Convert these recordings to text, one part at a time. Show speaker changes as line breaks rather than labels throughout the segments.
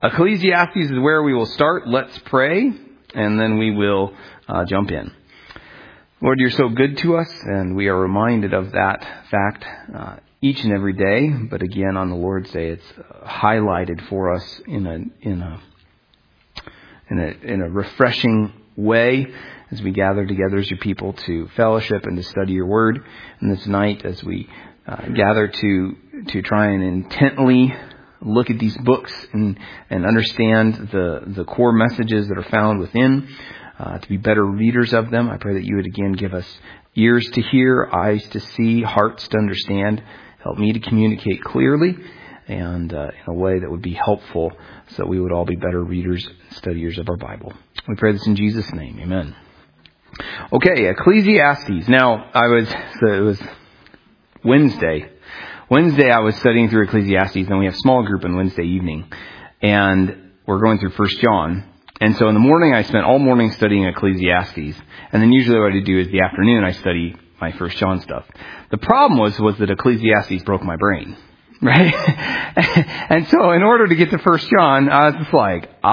Ecclesiastes is where we will start. Let's pray, and then we will jump in. Lord, you're so good to us, and we are reminded of that fact each and every day. But again, on the Lord's Day, it's highlighted for us in a refreshing way as we gather together as your people to fellowship and to study your word. And this night, as we gather to try and intently look at these books and understand the core messages that are found within, to be better readers of them. I pray that you would again give us ears to hear, eyes to see, hearts to understand. Help me to communicate clearly and in a way that would be helpful so that we would all be better readers and studiers of our Bible. We pray this in Jesus' name. Amen. Okay, Ecclesiastes. Now, it was Wednesday. Wednesday I was studying through Ecclesiastes, and we have small group on Wednesday evening, and we're going through 1 John. And so in the morning I spent all morning studying Ecclesiastes, and then usually what I do is the afternoon I study my 1 John stuff. The problem was that Ecclesiastes broke my brain, right? And so in order to get to 1 John, I was just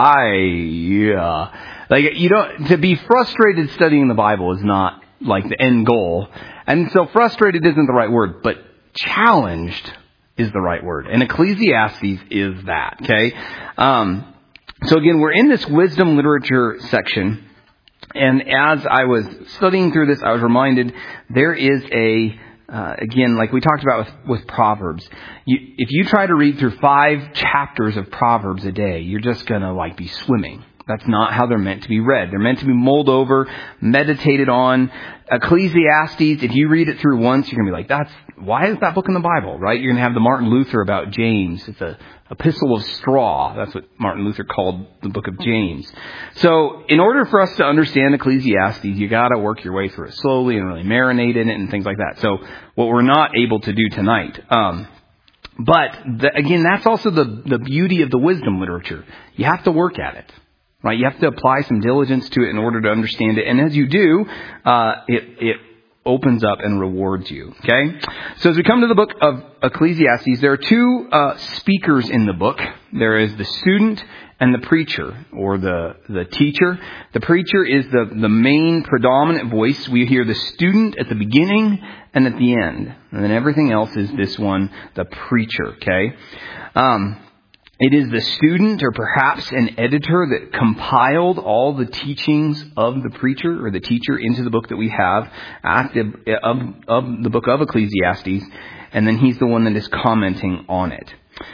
like, to be frustrated studying the Bible is not like the end goal. And so frustrated isn't the right word, but challenged is the right word. And Ecclesiastes is that, okay? So again, we're in this wisdom literature section. And as I was studying through this, I was reminded there is again, like we talked about with Proverbs, if you try to read through 5 chapters of Proverbs a day, you're just going to be swimming. That's not how they're meant to be read. They're meant to be mulled over, meditated on. Ecclesiastes, if you read it through once, you're going to be like, why is that book in the Bible, right? You're going to have the Martin Luther about James. It's a epistle of straw. That's what Martin Luther called the book of James. So in order for us to understand Ecclesiastes, you got to work your way through it slowly and really marinate in it and things like that. So what we're not able to do tonight. Again, that's also the beauty of the wisdom literature. You have to work at it. Right, you have to apply some diligence to it in order to understand it. And as you do, it opens up and rewards you. Okay? So as we come to the book of Ecclesiastes, there are 2 speakers in the book. There is the student and the preacher, or the teacher. The preacher is the main predominant voice. We hear the student at the beginning and at the end. And then everything else is this one, the preacher. Okay? It is the student or perhaps an editor that compiled all the teachings of the preacher or the teacher into the book that we have of the book of Ecclesiastes. And then he's the one that is commenting on it.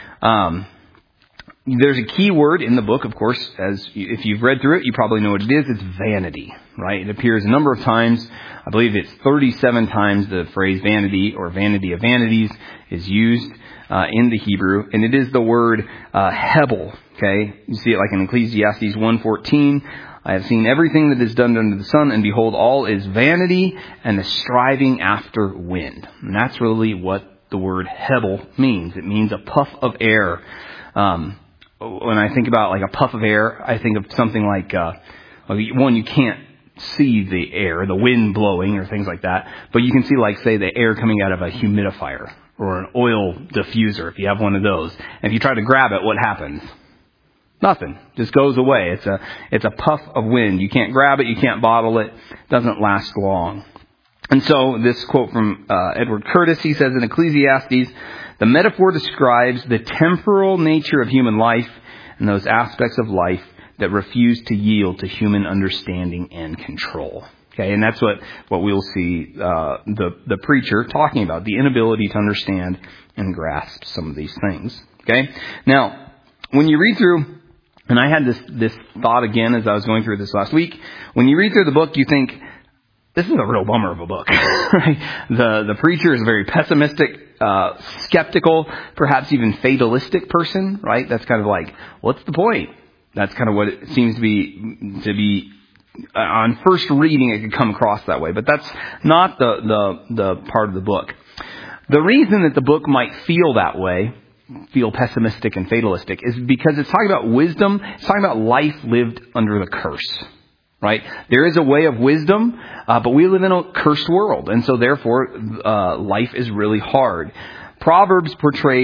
There's a key word in the book, of course, if you've read through it, you probably know what it is. It's vanity, right? It appears a number of times. I believe it's 37 times the phrase vanity or vanity of vanities is used in the Hebrew, and it is the word hebel. Okay, you see it like in Ecclesiastes 1:14. I have seen everything that is done under the sun, and behold, all is vanity and a striving after wind. And that's really what the word hebel means. It means a puff of air. When I think about a puff of air, I think of something like one, you can't see the air, the wind blowing or things like that, but you can see say the air coming out of a humidifier or an oil diffuser if you have one of those. And if you try to grab it, what happens? Nothing. Just goes away. It's a puff of wind. You can't grab it. You can't bottle it. It doesn't last long. And so this quote from Edward Curtis, he says in Ecclesiastes, the metaphor describes the temporal nature of human life and those aspects of life that refuse to yield to human understanding and control. Okay, and that's what we'll see the preacher talking about, the inability to understand and grasp some of these things. Okay, now when you read through, and I had this thought again as I was going through this last week, when you read through the book, you think this is a real bummer of a book. Right? The preacher is a very pessimistic, skeptical, perhaps even fatalistic person. Right? That's kind of like, what's the point? That's kind of what it seems to be. On first reading, it could come across that way, but that's not the part of the book. The reason that the book might feel that way, feel pessimistic and fatalistic, is because it's talking about wisdom. It's talking about life lived under the curse, right? There is a way of wisdom, but we live in a cursed world, and so therefore life is really hard. Proverbs portrays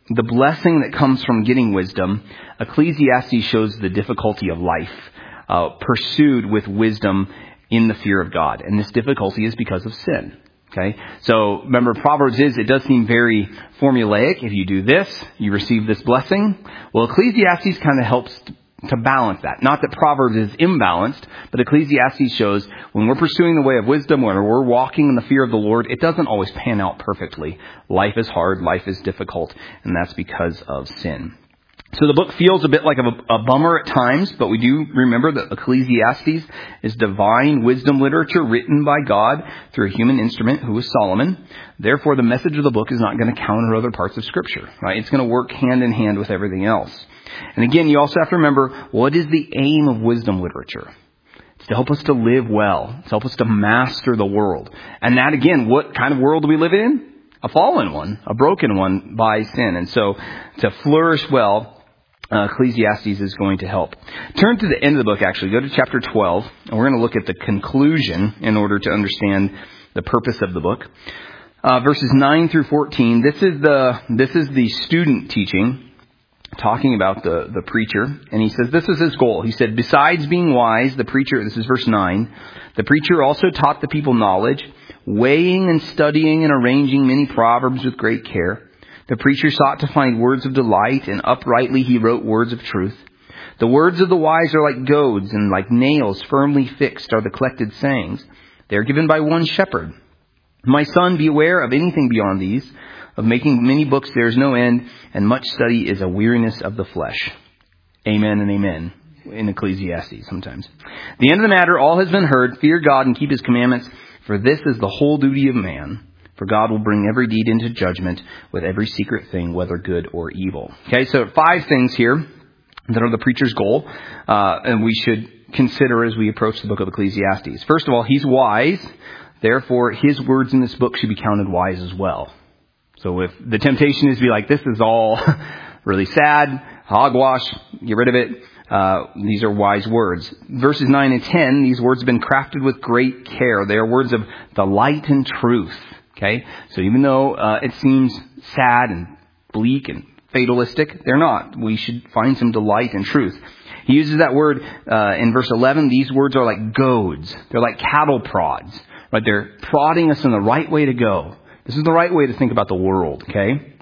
the blessing that comes from getting wisdom, Ecclesiastes shows the difficulty of life pursued with wisdom in the fear of God. And this difficulty is because of sin. Okay, so remember, Proverbs it does seem very formulaic. If you do this, you receive this blessing. Well, Ecclesiastes kind of helps to balance that. Not that Proverbs is imbalanced, but Ecclesiastes shows when we're pursuing the way of wisdom, when we're walking in the fear of the Lord, it doesn't always pan out perfectly. Life is hard, life is difficult, and that's because of sin. So the book feels a bit like a bummer at times, but we do remember that Ecclesiastes is divine wisdom literature written by God through a human instrument who is Solomon. Therefore, the message of the book is not going to counter other parts of Scripture, right? It's going to work hand in hand with everything else. And again, you also have to remember, what is the aim of wisdom literature? It's to help us to live well. It's to help us to master the world. And that, again, what kind of world do we live in? A fallen one, a broken one by sin. And so to flourish well, Ecclesiastes is going to help. Turn to the end of the book, actually. Go to chapter 12, and we're going to look at the conclusion in order to understand the purpose of the book. Verses 9 through 14. This is the student teaching, talking about the preacher. And he says this is his goal. He said, besides being wise, the preacher, this is verse 9, the preacher also taught the people knowledge, weighing and studying and arranging many proverbs with great care. The preacher sought to find words of delight, and uprightly he wrote words of truth. The words of the wise are like goads, and like nails firmly fixed are the collected sayings. They are given by one shepherd. My son, beware of anything beyond these. Of making many books there is no end, and much study is a weariness of the flesh. Amen and amen. In Ecclesiastes sometimes. The end of the matter, all has been heard. Fear God and keep his commandments, for this is the whole duty of man. For God will bring every deed into judgment with every secret thing, whether good or evil. Okay, so 5 things here that are the preacher's goal, and we should consider as we approach the book of Ecclesiastes. First of all, he's wise. Therefore, his words in this book should be counted wise as well. So if the temptation is to be like, this is all really sad, hogwash, get rid of it. These are wise words. Verses 9 and 10, these words have been crafted with great care. They are words of delight and truth. Okay, so even though it seems sad and bleak and fatalistic, they're not. We should find some delight and truth. He uses that word in verse 11. These words are like goads. They're like cattle prods. Right? They're prodding us in the right way to go. This is the right way to think about the world. Okay.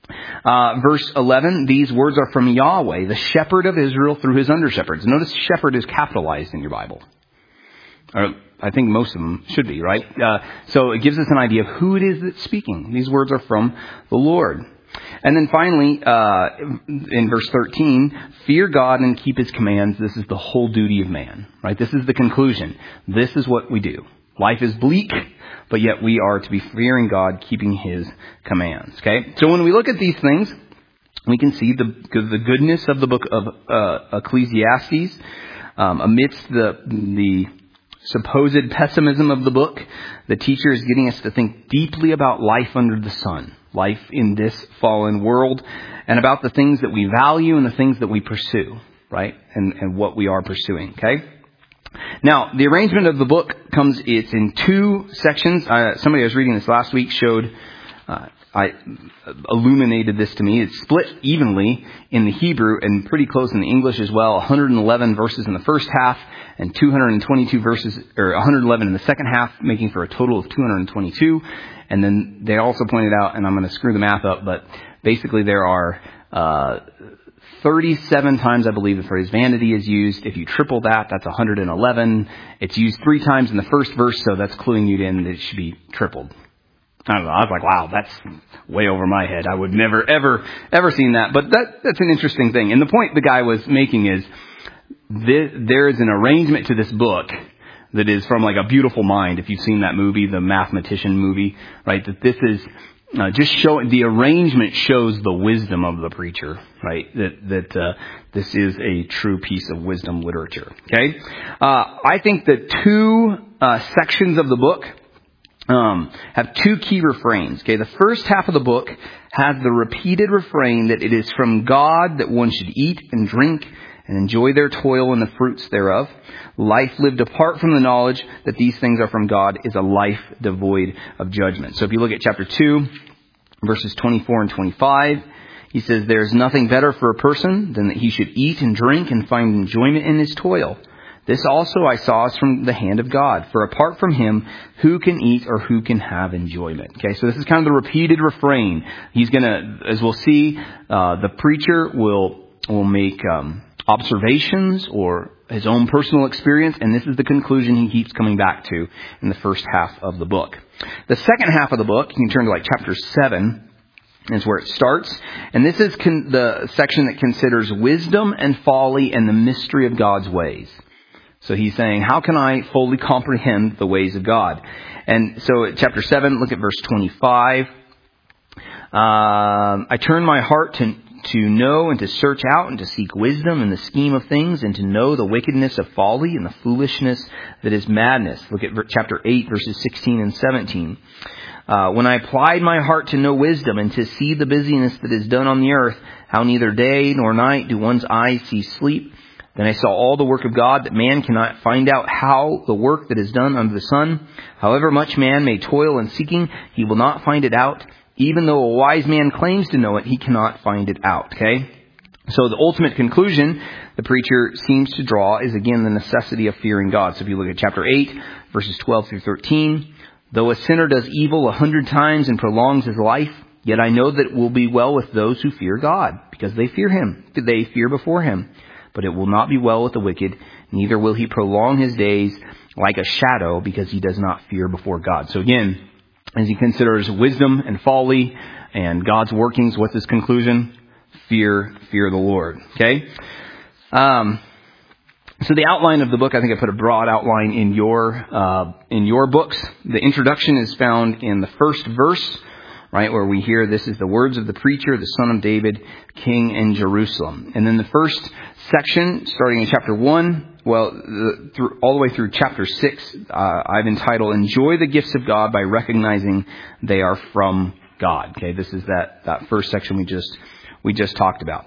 Verse 11. These words are from Yahweh, the shepherd of Israel, through his under shepherds. Notice shepherd is capitalized in your Bible. Or I think most of them should be, right? So it gives us an idea of who it is that's speaking. These words are from the Lord. And then finally, in verse 13, fear God and keep his commands. This is the whole duty of man, right? This is the conclusion. This is what we do. Life is bleak, but yet we are to be fearing God, keeping his commands. Okay? So when we look at these things, we can see the goodness of the book of Ecclesiastes amidst the supposed pessimism of the book. The teacher is getting us to think deeply about life under the sun, life in this fallen world, and about the things that we value and the things that we pursue, right? And what we are pursuing, okay? Now, the arrangement of the book it's in 2 sections. Somebody I was reading this last week illuminated this to me. It's split evenly in the Hebrew and pretty close in the English as well. 111 verses in the first half and 222 verses, or 111 in the second half, making for a total of 222. And then they also pointed out, and I'm going to screw the math up, but basically there are 37 times, I believe, the phrase vanity is used. If you triple that, that's 111. It's used 3 times in the first verse, so that's cluing you in that it should be tripled. I don't know. I was like, wow, that's way over my head. I would never, ever seen that. But that's an interesting thing. And the point the guy was making is there is an arrangement to this book that is from like A Beautiful Mind. If you've seen that movie, the mathematician movie, right? That this is just showing, the arrangement shows the wisdom of the preacher, right? That this is a true piece of wisdom literature. Okay. I think the 2 sections of the book have 2 key refrains. Okay, the first half of the book has the repeated refrain that it is from God that one should eat and drink and enjoy their toil and the fruits thereof. Life lived apart from the knowledge that these things are from God is a life devoid of judgment. So if you look at chapter 2, verses 24 and 25, He says, there is nothing better for a person than that he should eat and drink and find enjoyment in his toil. This also I saw is from the hand of God. For apart from him, who can eat or who can have enjoyment? Okay, so this is kind of the repeated refrain. He's going to, as we'll see, the preacher will make observations or his own personal experience, and this is the conclusion he keeps coming back to in the first half of the book. The second half of the book, you can turn to like chapter 7, is where it starts. And this is the section that considers wisdom and folly and the mystery of God's ways. So he's saying, how can I fully comprehend the ways of God? And so at chapter 7, look at verse 25. I turn my heart to know and to search out and to seek wisdom in the scheme of things and to know the wickedness of folly and the foolishness that is madness. Look at chapter 8, verses 16 and 17. When I applied my heart to know wisdom and to see the busyness that is done on the earth, how neither day nor night do one's eyes see sleep, then I saw all the work of God, that man cannot find out how the work that is done under the sun. However much man may toil in seeking, he will not find it out. Even though a wise man claims to know it, he cannot find it out. Okay? So the ultimate conclusion the preacher seems to draw is again the necessity of fearing God. So if you look at chapter 8, verses 12 through 13, though a sinner does evil 100 times and prolongs his life, yet I know that it will be well with those who fear God, because they fear him. They fear before him. But it will not be well with the wicked, neither will he prolong his days like a shadow, because he does not fear before God. So again, as he considers wisdom and folly and God's workings, what's his conclusion? Fear the Lord. Okay? So the outline of the book, I think I put a broad outline in your books. The introduction is found in the first verse, right, where we hear this is the words of the preacher, the son of David, king in Jerusalem. And then the first section, starting in chapter 1, all the way through chapter 6, I've entitled, Enjoy the Gifts of God by Recognizing They Are From God. Okay, this is that first section we just talked about.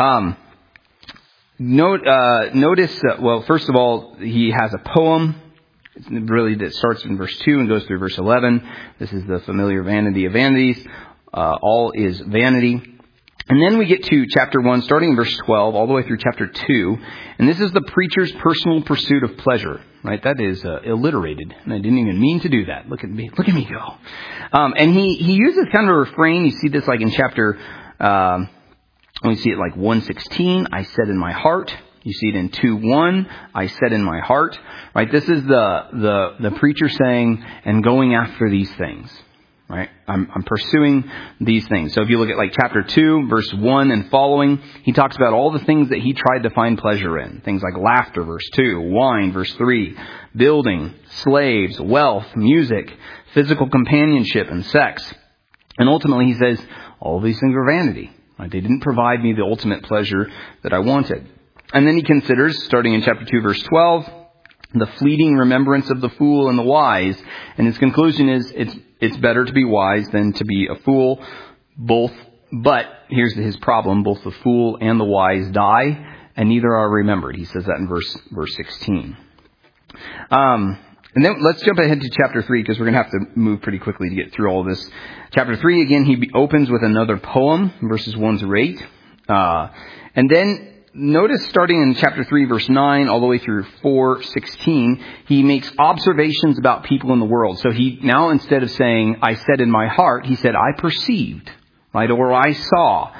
Notice, first of all, he has a poem. Really, that starts in verse 2 and goes through verse 11. This is the familiar vanity of vanities. All is vanity. And then we get to chapter 1, starting in verse 12, all the way through chapter 2. And this is the preacher's personal pursuit of pleasure. Right? That is alliterated. And I didn't even mean to do that. Look at me go. And he uses kind of a refrain. You see this like in chapter, we see it like 1:16. I said in my heart. You see it in 2:1. I said in my heart. Right? This is the preacher saying, and going after these things. Right? I'm pursuing these things. So if you look at like chapter 2, verse 1 and following, he talks about all the things that he tried to find pleasure in. Things like laughter, verse 2, wine, verse 3, building, slaves, wealth, music, physical companionship, and sex. And ultimately he says, all these things are vanity. Right? They didn't provide me the ultimate pleasure that I wanted. And then he considers, starting in chapter 2, verse 12, the fleeting remembrance of the fool and the wise. And his conclusion is, it's better to be wise than to be a fool. But here's his problem. Both the fool and the wise die, and neither are remembered. He says that in verse 16. And then let's jump ahead to chapter 3, because we're going to have to move pretty quickly to get through all this. Chapter 3, again, he opens with another poem, verses 1 through 8. And then notice starting in chapter 3, verse 9, all the way through 4:16, he makes observations about people in the world. So he now, instead of saying, I said in my heart, he said, I perceived, right, or I saw.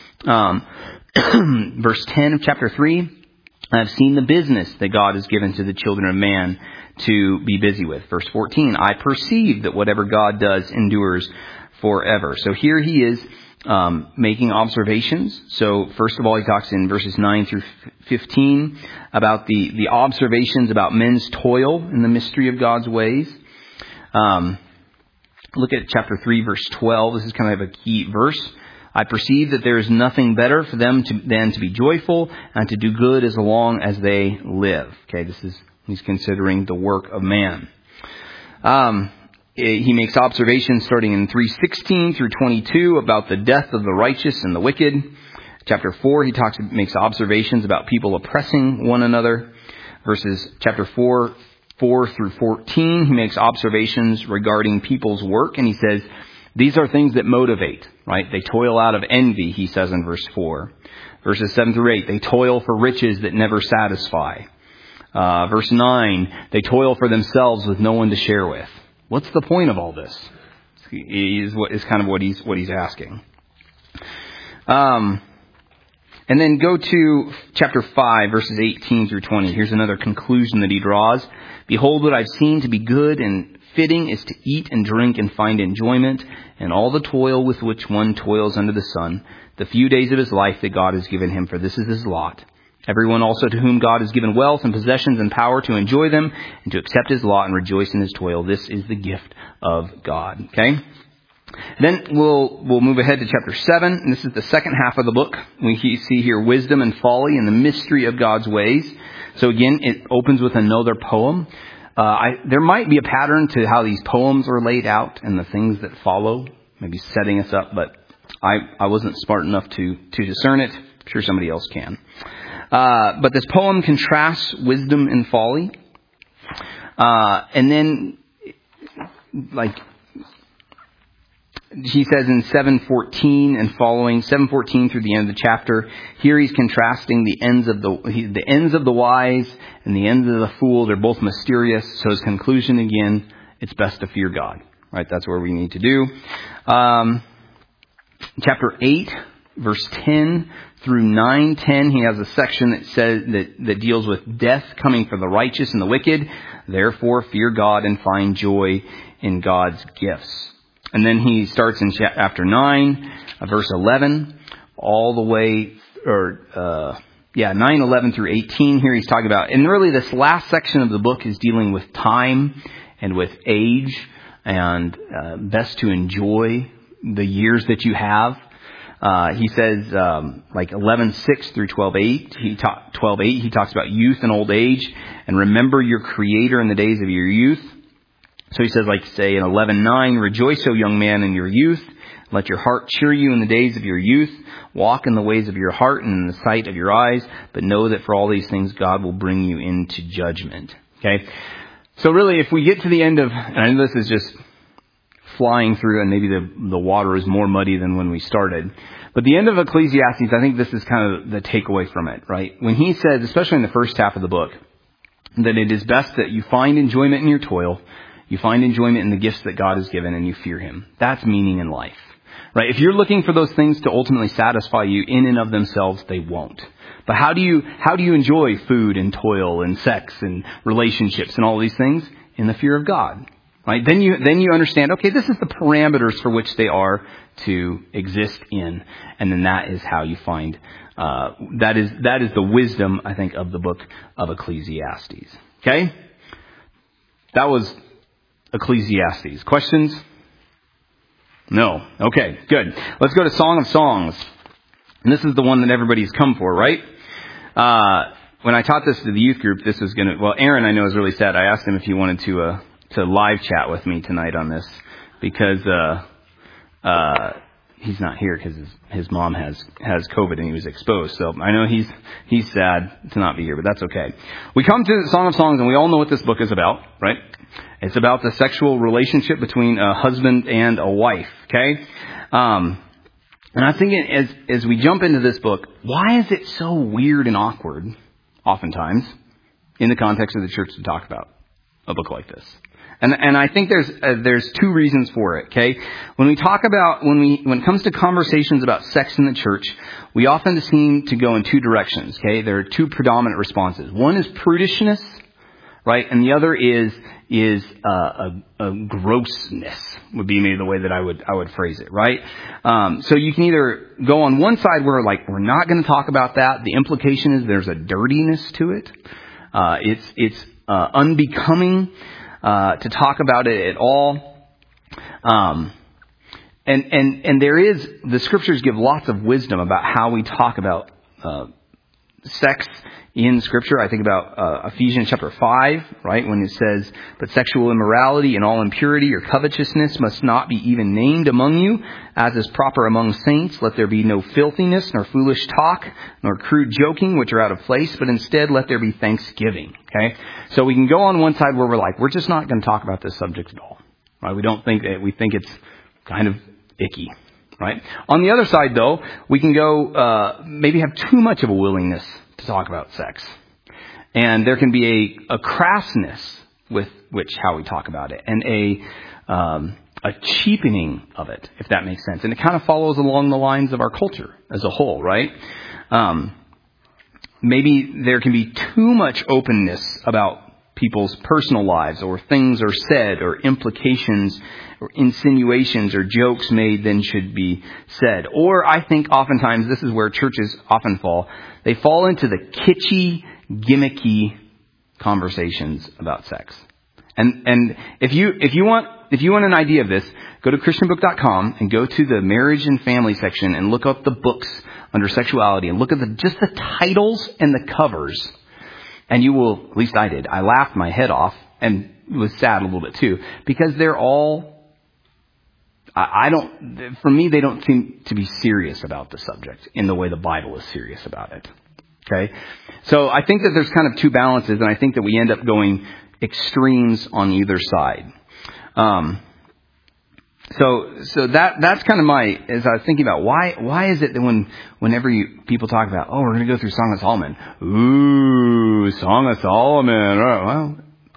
Verse 10 of chapter 3, I've seen the business that God has given to the children of man to be busy with. Verse 14, I perceive that whatever God does endures forever. So here he is making observations. So first of all, he talks in verses 9 through 15 about the observations about men's toil in the mystery of God's ways. Look at chapter 3, verse 12. This is kind of a key verse. I perceive that there is nothing better for them than to be joyful and to do good as long as they live. Okay, he's considering the work of man. He makes observations starting in 3:16 through 22 about the death of the righteous and the wicked. Chapter 4, he makes observations about people oppressing one another. Chapter 4 through 14, he makes observations regarding people's work, and he says, These are things that motivate, right? They toil out of envy, he says in verse 4. Verses 7 through 8, they toil for riches that never satisfy. Verse 9, they toil for themselves with no one to share with. What's the point of all this? Is kind of what he's asking. And then go to chapter 5, verses 18 through 20. Here's another conclusion that he draws. Behold, what I've seen to be good and fitting is to eat and drink and find enjoyment, and all the toil with which one toils under the sun, the few days of his life that God has given him, for this is his lot. Everyone also to whom God has given wealth and possessions and power to enjoy them and to accept his lot and rejoice in his toil. This is the gift of God. Okay? Then we'll move ahead to chapter 7. And this is the second half of the book. We see here wisdom and folly and the mystery of God's ways. So again, it opens with another poem. There might be a pattern to how these poems are laid out and the things that follow, maybe setting us up, but I wasn't smart enough to discern it. I'm sure somebody else can. But this poem contrasts wisdom and folly. And then, he says in 7:14 and following, 7:14 through the end of the chapter, here he's contrasting the ends of the wise and the ends of the fool. They're both mysterious. So his conclusion again, it's best to fear God. Right? That's what we need to do. Chapter 8, verse 10 through 9:10, he has a section that says that deals with death coming for the righteous and the wicked. Therefore, fear God and find joy in God's gifts. And then he starts in chapter 9, verse 11, all the way, 9, 11 through 18. Here he's talking about, and really this last section of the book is dealing with time and with age and best to enjoy the years that you have. He says, 11:6 through 12:8, 12:8, he talks about youth and old age and remember your Creator in the days of your youth. So he says, say in 11:9, rejoice, O young man, in your youth. Let your heart cheer you in the days of your youth. Walk in the ways of your heart and in the sight of your eyes. But know that for all these things, God will bring you into judgment. Okay. So really, if we get to the end of, and I know this is just flying through and maybe the water is more muddy than when we started. But the end of Ecclesiastes, I think this is kind of the takeaway from it, right? When he says, especially in the first half of the book, that it is best that you find enjoyment in your toil. You find enjoyment in the gifts that God has given and you fear him. That's meaning in life, right? If you're looking for those things to ultimately satisfy you in and of themselves, they won't. But how do you enjoy food and toil and sex and relationships and all these things? In the fear of God, right? Then you understand, okay, this is the parameters for which they are to exist in. And then that is how you find, that is the wisdom, I think, of the book of Ecclesiastes. Okay? That was Ecclesiastes. Questions? No. Okay, good. Let's go to Song of Songs. And this is the one that everybody's come for, right? When I taught this to the youth group, this was Aaron, I know, is really sad. I asked him if he wanted to live chat with me tonight on this because he's not here because his mom has COVID and he was exposed. So I know he's sad to not be here, but that's okay. We come to the Song of Songs and we all know what this book is about, right? It's about the sexual relationship between a husband and a wife, okay? And I'm thinking as we jump into this book, why is it so weird and awkward, oftentimes, in the context of the church to talk about a book like this? And I think there's two reasons for it, okay? When we talk about, when it comes to conversations about sex in the church, we often seem to go in two directions, okay? There are two predominant responses. One is prudishness, right? And the other is a grossness would be maybe the way that I would phrase it, right? So you can either go on one side where we're not going to talk about that. The implication is there's a dirtiness to it. It's unbecoming to talk about it at all. And there is, the scriptures give lots of wisdom about how we talk about sex in Scripture. I think about Ephesians chapter 5, right, when it says, but sexual immorality and all impurity or covetousness must not be even named among you, as is proper among saints. Let there be no filthiness, nor foolish talk, nor crude joking, which are out of place, but instead let there be thanksgiving. Okay? So we can go on one side where we're just not going to talk about this subject at all. Right? We think it's kind of icky, right? On the other side, though, we can go maybe have too much of a willingness to talk about sex. And there can be a crassness with how we talk about it, and a cheapening of it, if that makes sense. And it kind of follows along the lines of our culture as a whole, right? Maybe there can be too much openness about people's personal lives, or things are said, or implications, or insinuations, or jokes made than should be said. Or I think oftentimes this is where churches often fall. They fall into the kitschy, gimmicky conversations about sex. And if you want an idea of this, go to christianbook.com and go to the marriage and family section and look up the books under sexuality and look at just the titles and the covers. And you will, at least I did, I laughed my head off and was sad a little bit too, because they're all, for me, they don't seem to be serious about the subject in the way the Bible is serious about it. Okay? So I think that there's kind of two balances, and I think that we end up going extremes on either side. So that's kind of as I was thinking about why is it that whenever people talk about, oh, we're going to go through Song of Solomon. Ooh, Song of Solomon. Oh, well,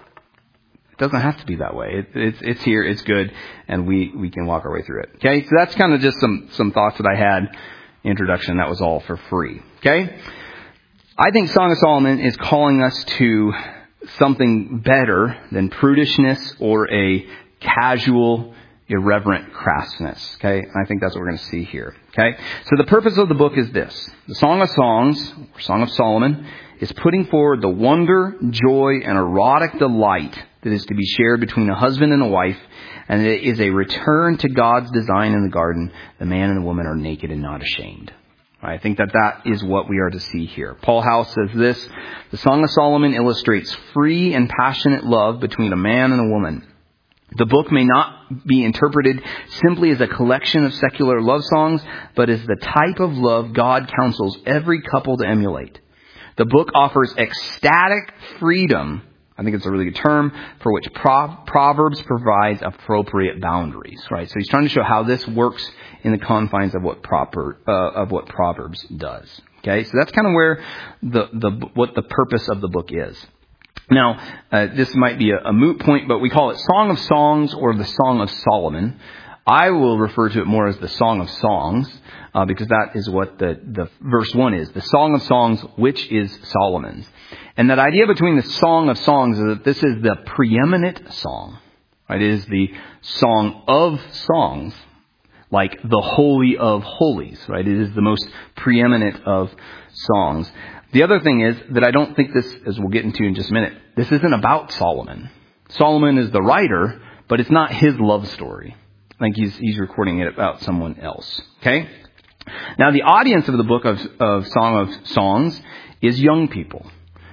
it doesn't have to be that way. It's here, it's good, and we can walk our way through it. Okay, so that's kind of just some thoughts that I had. Introduction, that was all for free. Okay, I think Song of Solomon is calling us to something better than prudishness or a casual, irreverent crassness. Okay, and I think that's what we're going to see here. Okay, so the purpose of the book is this: the Song of Songs, or Song of Solomon, is putting forward the wonder, joy, and erotic delight that is to be shared between a husband and a wife, and it is a return to God's design in the garden. The man and the woman are naked and not ashamed. I think that is what we are to see here. Paul House says this: the Song of Solomon illustrates free and passionate love between a man and a woman. The book may not be interpreted simply as a collection of secular love songs, but as the type of love God counsels every couple to emulate. The book offers ecstatic freedom, I think it's a really good term, for which Proverbs provides appropriate boundaries. Right, so he's trying to show how this works in the confines of what Proverbs does. Okay, so that's kind of where what the purpose of the book is. Now, this might be a moot point, but we call it Song of Songs or the Song of Solomon. I will refer to it more as the Song of Songs, because that is what the verse 1 is. The Song of Songs, which is Solomon's. And that idea between the Song of Songs is that this is the preeminent song. Right? It is the Song of Songs, like the Holy of Holies. Right? It is the most preeminent of songs. The other thing is that I don't think this, as we'll get into in just a minute, this isn't about Solomon. Solomon is the writer, but it's not his love story. I think he's recording it about someone else. Okay? Now, the audience of the book of Song of Songs is young people.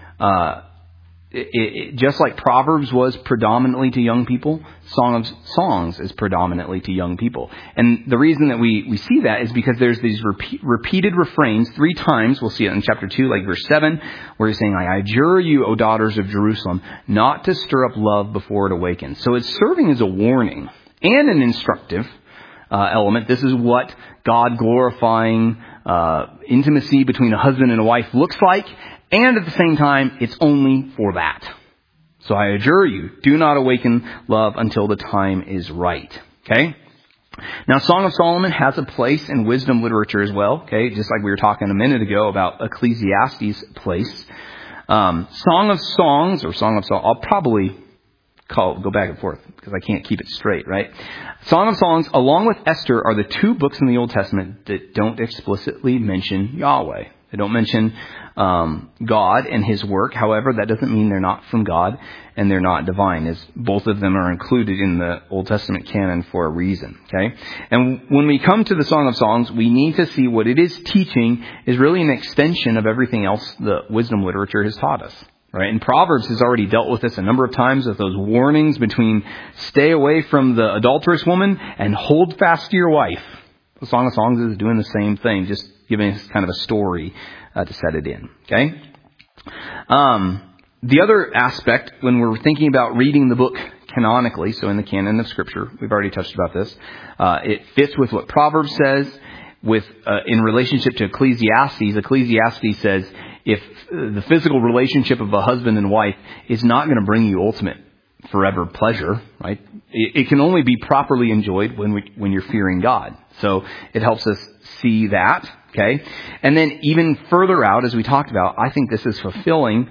Just like Proverbs was predominantly to young people, Song of Songs is predominantly to young people. And the reason that we see that is because there's these repeated refrains 3 times. We'll see it in chapter 2, like verse 7, where he's saying, I adjure you, O daughters of Jerusalem, not to stir up love before it awakens. So it's serving as a warning and an instructive element. This is what God glorifying intimacy between a husband and a wife looks like. And at the same time, it's only for that. So I adjure you, do not awaken love until the time is right. Okay? Now, Song of Solomon has a place in wisdom literature as well. Okay? Just like we were talking a minute ago about Ecclesiastes' place. Song of Songs, or Song of Solomon, I'll probably go back and forth because I can't keep it straight, right? Song of Songs, along with Esther, are the 2 books in the Old Testament that don't explicitly mention Yahweh. They don't mention God and his work. However, that doesn't mean they're not from God and they're not divine, as both of them are included in the Old Testament canon for a reason. Okay? And when we come to the Song of Songs, we need to see what it is teaching is really an extension of everything else the wisdom literature has taught us. Right? And Proverbs has already dealt with this a number of times with those warnings between stay away from the adulterous woman and hold fast to your wife. The Song of Songs is doing the same thing, just giving us kind of a story to set it in. Okay? The other aspect when we're thinking about reading the book canonically, so in the canon of Scripture. We've already touched about this. It fits with what Proverbs says in relationship to Ecclesiastes. Ecclesiastes says if the physical relationship of a husband and wife is not going to bring you ultimate forever pleasure, right? It can only be properly enjoyed when you're fearing God. So it helps us see that, okay? And then even further out, as we talked about, I think this is fulfilling,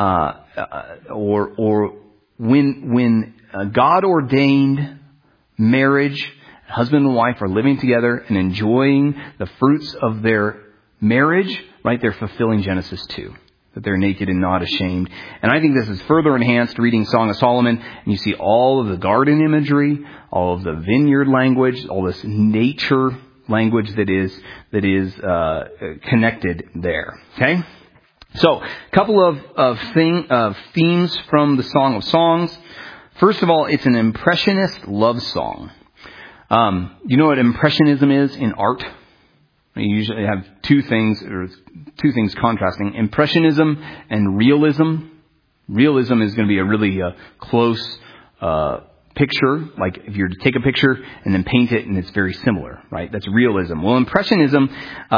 or when God ordained marriage, husband and wife are living together and enjoying the fruits of their marriage, right? They're fulfilling Genesis 2. That they're naked and not ashamed. And I think this is further enhanced reading Song of Solomon. And you see all of the garden imagery, all of the vineyard language, all this nature language that is connected there. Okay? So, a couple of themes from the Song of Songs. First of all, it's an impressionist love song. You know what impressionism is in art? You usually have two things contrasting: impressionism and realism. Realism is going to be a really close picture, like if you were to take a picture and then paint it, and it's very similar, right? That's realism. Well, impressionism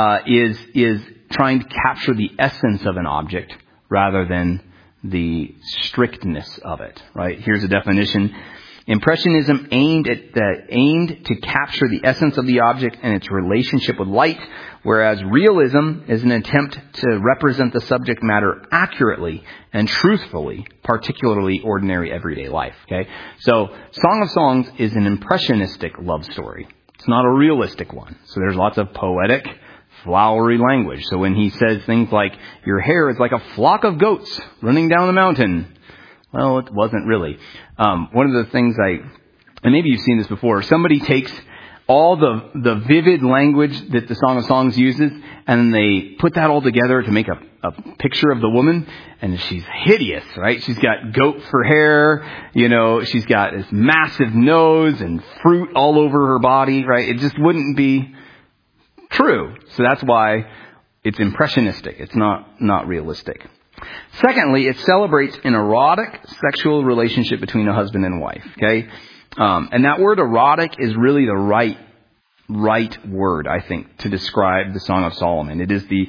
is trying to capture the essence of an object rather than the strictness of it, right? Here's a definition. Impressionism aimed to capture the essence of the object and its relationship with light, whereas realism is an attempt to represent the subject matter accurately and truthfully, particularly ordinary everyday life. Okay, so Song of Songs is an impressionistic love story. It's not a realistic one. So there's lots of poetic, flowery language. So when he says things like, "Your hair is like a flock of goats running down the mountain," well, it wasn't really. One of the things and maybe you've seen this before, somebody takes all the vivid language that the Song of Songs uses, and then they put that all together to make a picture of the woman, and she's hideous, right? She's got goat for hair, she's got this massive nose and fruit all over her body, right? It just wouldn't be true. So that's why it's impressionistic. It's not realistic. Secondly, it celebrates an erotic sexual relationship between a husband and wife. Okay, and that word erotic is really the right word, I think, to describe the Song of Solomon. It is the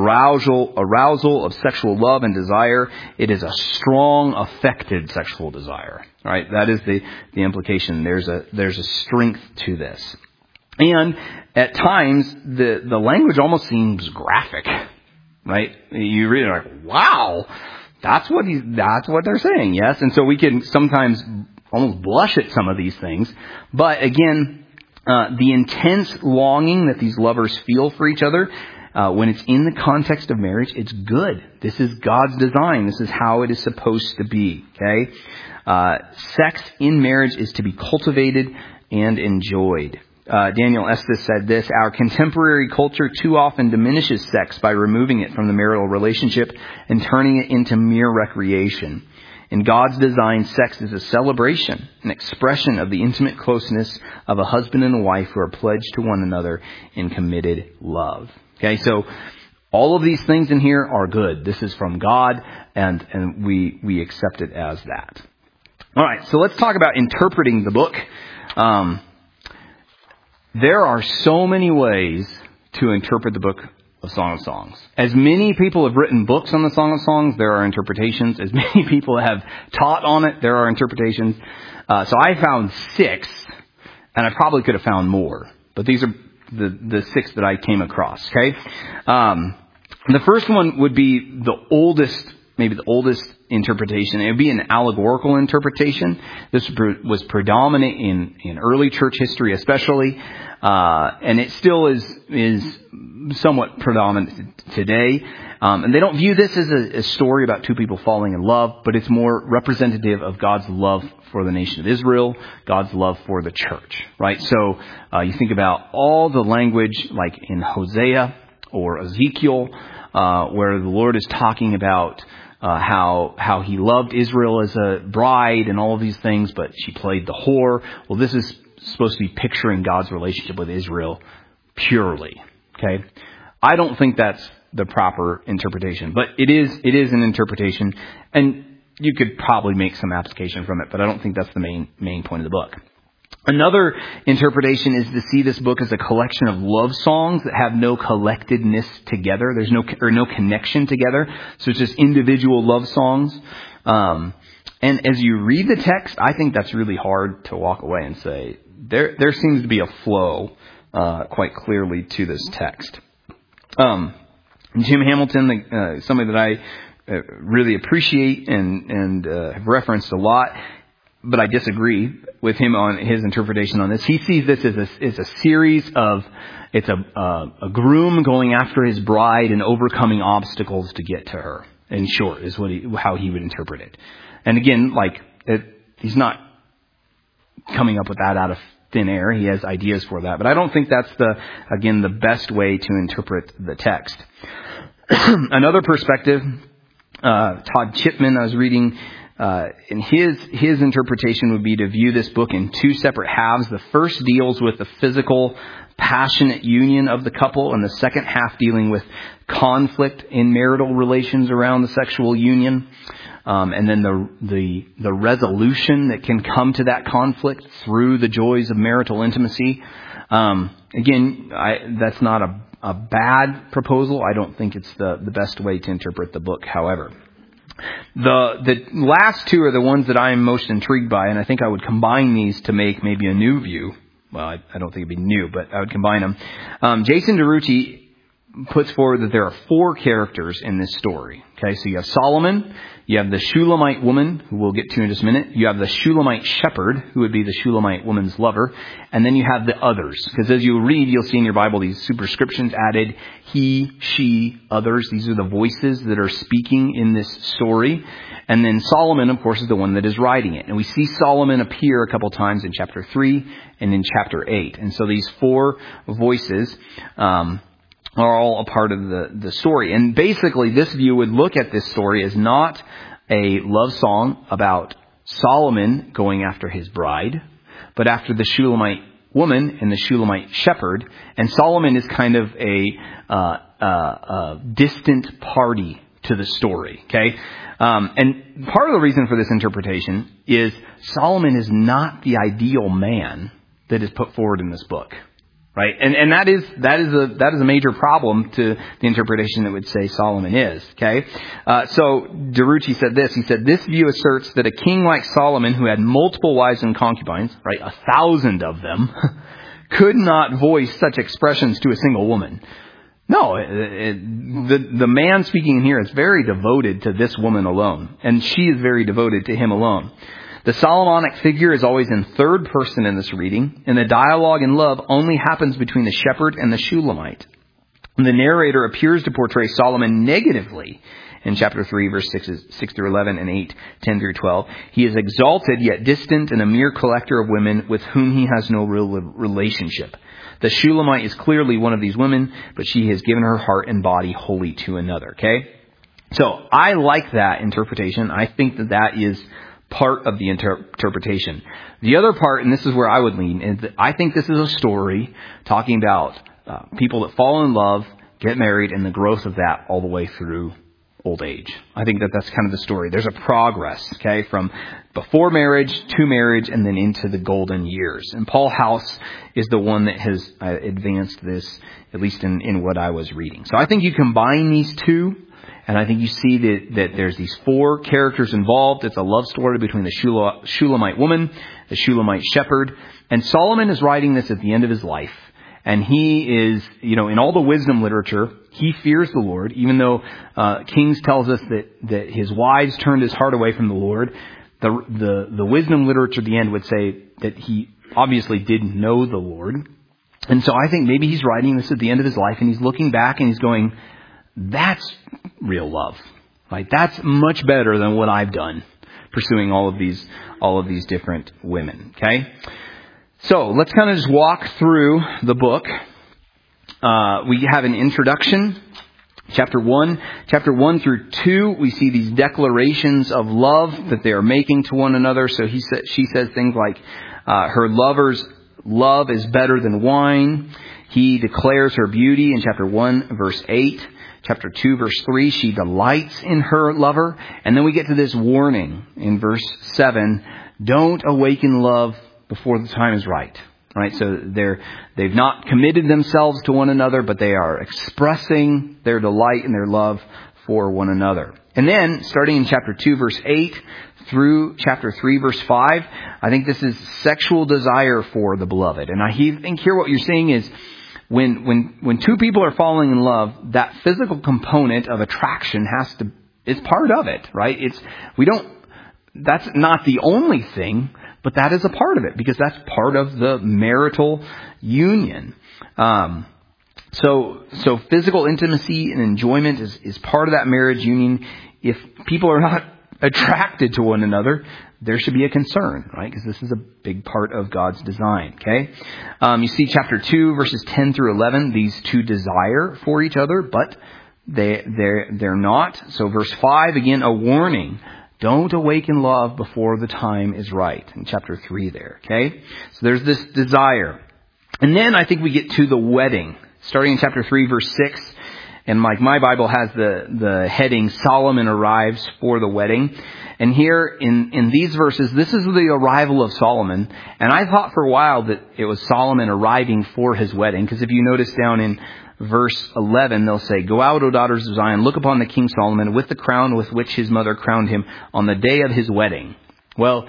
arousal of sexual love and desire. It is a strong, affected sexual desire. Right? That is the implication. There's a strength to this, and at times the language almost seems graphic. Right? You read it like, wow, that's what they're saying. Yes. And so we can sometimes almost blush at some of these things. But again, the intense longing that these lovers feel for each other, when it's in the context of marriage, it's good. This is God's design. This is how it is supposed to be. Okay. Sex in marriage is to be cultivated and enjoyed. Daniel Estes said this: "Our contemporary culture too often diminishes sex by removing it from the marital relationship and turning it into mere recreation. In God's design, sex is a celebration, an expression of the intimate closeness of a husband and a wife who are pledged to one another in committed love." Okay, so all of these things in here are good. This is from God, and we accept it as that. All right, so let's talk about interpreting the book. There are so many ways to interpret the book of Song of Songs. As many people have written books on the Song of Songs, there are interpretations. As many people have taught on it, there are interpretations. So I found 6, and I probably could have found more. But these are the 6 that I came across, okay? The first one would be maybe the oldest interpretation. It would be an allegorical interpretation. This was predominant in early church history especially, and it still is somewhat predominant today. And they don't view this as a story about two people falling in love, but it's more representative of God's love for the nation of Israel, God's love for the church, right? So you think about all the language like in Hosea or Ezekiel, where the Lord is talking about how he loved Israel as a bride and all of these things, but she played the whore. Well, this is supposed to be picturing God's relationship with Israel purely. Okay, I don't think that's the proper interpretation, but it is an interpretation. And you could probably make some application from it, but I don't think that's the main point of the book. Another interpretation is to see this book as a collection of love songs that have no collectedness together. There's no connection together. So it's just individual love songs. And as you read the text, I think that's really hard to walk away and say, there seems to be a flow, quite clearly to this text. Jim Hamilton, somebody that I really appreciate and have referenced a lot, but I disagree with him on his interpretation on this. He sees this as a series of, it's a groom going after his bride and overcoming obstacles to get to her. In short, is how he would interpret it. And again, he's not coming up with that out of thin air. He has ideas for that, but I don't think that's the best way to interpret the text. Another perspective, Todd Chipman, I was reading. And his interpretation would be to view this book in two separate halves. The first deals with the physical, passionate union of the couple, and the second half dealing with conflict in marital relations around the sexual union, and then the resolution that can come to that conflict through the joys of marital intimacy. Again, that's not a bad proposal. I don't think it's the best way to interpret the book, however. The last two are the ones that I am most intrigued by, and I think I would combine these to make maybe a new view. Well, I don't think it'd be new, but I would combine them. Jason DeRucci puts forward that there are four characters in this story. Okay, so you have Solomon, you have the Shulamite woman, who we'll get to in just a minute, you have the Shulamite shepherd, who would be the Shulamite woman's lover, and then you have the others. Because as you read, you'll see in your Bible these superscriptions added, he, she, others. These are the voices that are speaking in this story. And then Solomon, of course, is the one that is writing it. And we see Solomon appear a couple times in chapter 3 and in chapter 8. And so these four voices are all a part of the story. And basically, this view would look at this story as not a love song about Solomon going after his bride, but after the Shulamite woman and the Shulamite shepherd. And Solomon is kind of a distant party to the story. Okay, and part of the reason for this interpretation is Solomon is not the ideal man that is put forward in this book. Right, and that is a major problem to the interpretation that would say Solomon is. Okay, so DeRucci said this. He said, this view asserts that a king like Solomon, who had multiple wives and concubines, right, 1,000 of them, could not voice such expressions to a single woman. No, the man speaking here is very devoted to this woman alone, and she is very devoted to him alone. The Solomonic figure is always in third person in this reading, and the dialogue in love only happens between the shepherd and the Shulamite. And the narrator appears to portray Solomon negatively in chapter 3, verse 6 through 11, and 8, 10 through 12. He is exalted yet distant and a mere collector of women with whom he has no real relationship. The Shulamite is clearly one of these women, but she has given her heart and body wholly to another. Okay? So I like that interpretation. I think that is part of the interpretation. The other part, and this is where I would lean, is that I think this is a story talking about people that fall in love, get married, and the growth of that all the way through old age. I think that's kind of the story. There's a progress, okay, from before marriage to marriage and then into the golden years. And Paul House is the one that has advanced this, at least in what I was reading. So I think you combine these two, and I think you see that there's these four characters involved. It's a love story between the Shulamite woman, the Shulamite shepherd. And Solomon is writing this at the end of his life. And he is, in all the wisdom literature, he fears the Lord, even though Kings tells us that his wives turned his heart away from the Lord. The wisdom literature at the end would say that he obviously didn't know the Lord. And so I think maybe he's writing this at the end of his life, and he's looking back and he's going, that's real love. Like, that's much better than what I've done pursuing all of these different women. Okay? So let's kind of just walk through the book. We have an introduction. Chapter 1 through 2, we see these declarations of love that they are making to one another. So she says things like, her lover's love is better than wine. He declares her beauty in chapter 1, verse 8. chapter 2, verse 3, she delights in her lover. And then we get to this warning in verse 7, don't awaken love before the time is right. Right? So they've not committed themselves to one another, but they are expressing their delight and their love for one another. And then, starting in chapter 2, verse 8, through chapter 3, verse 5, I think this is sexual desire for the beloved. And I think here what you're seeing is when two people are falling in love, that physical component of attraction is part of it, right? That's not the only thing, but that is a part of it because that's part of the marital union. So physical intimacy and enjoyment is part of that marriage union. If people are not attracted to one another, there should be a concern, right? Because this is a big part of God's design, okay? You see chapter 2, verses 10 through 11, these two desire for each other, but they're not. So verse 5, again, a warning. Don't awaken love before the time is right. In chapter 3 there, okay? So there's this desire. And then I think we get to the wedding. Starting in chapter 3, verse 6. And my Bible has the heading, Solomon arrives for the wedding. And here in these verses, this is the arrival of Solomon. And I thought for a while that it was Solomon arriving for his wedding. Because if you notice down in verse 11, they'll say, go out, O daughters of Zion, look upon the King Solomon with the crown with which his mother crowned him on the day of his wedding. Well,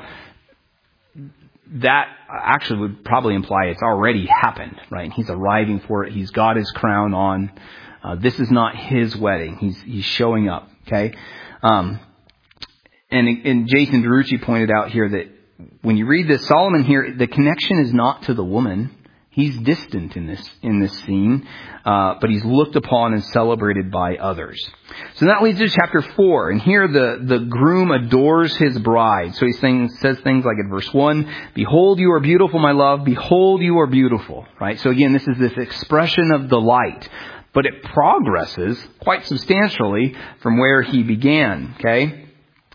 that actually would probably imply it's already happened, right? He's arriving for it. He's got his crown on. This is not his wedding. He's showing up, okay? And Jason DeRucci pointed out here that when you read this, Solomon here, the connection is not to the woman. He's distant in this scene, but he's looked upon and celebrated by others. So that leads to chapter 4, and here the groom adores his bride. So he says things like in verse 1, behold, you are beautiful, my love. Behold, you are beautiful. Right? So again, this is this expression of delight, but it progresses quite substantially from where he began. Okay,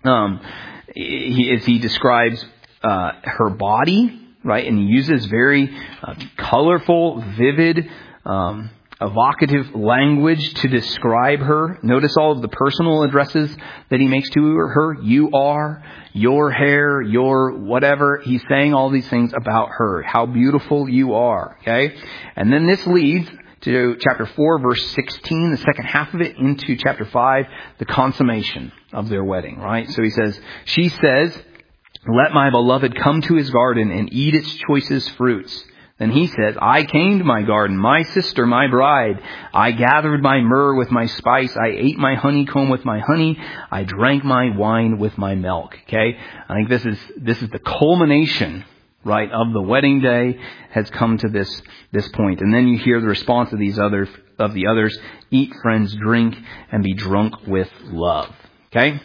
as he describes her body. Right, and he uses very colorful, vivid, evocative language to describe her. Notice all of the personal addresses that he makes to her. You are, your hair, your whatever. He's saying all these things about her. How beautiful you are. Okay, and then this leads to chapter 4, verse 16, the second half of it, into chapter 5, the consummation of their wedding. Right, so she says, let my beloved come to his garden and eat its choicest fruits. Then he says, I came to my garden, my sister, my bride. I gathered my myrrh with my spice. I ate my honeycomb with my honey. I drank my wine with my milk. Okay, I think this is the culmination, right, of the wedding day has come to this point. And then you hear the response of the others. Eat, friends, drink, and be drunk with love. Okay,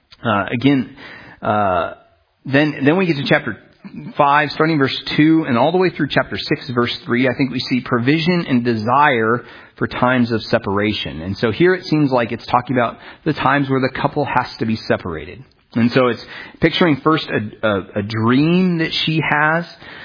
Then we get to chapter 5, starting verse 2, and all the way through chapter 6, verse 3, I think we see provision and desire for times of separation. And so here it seems like it's talking about the times where the couple has to be separated. And so it's picturing first a dream that she has.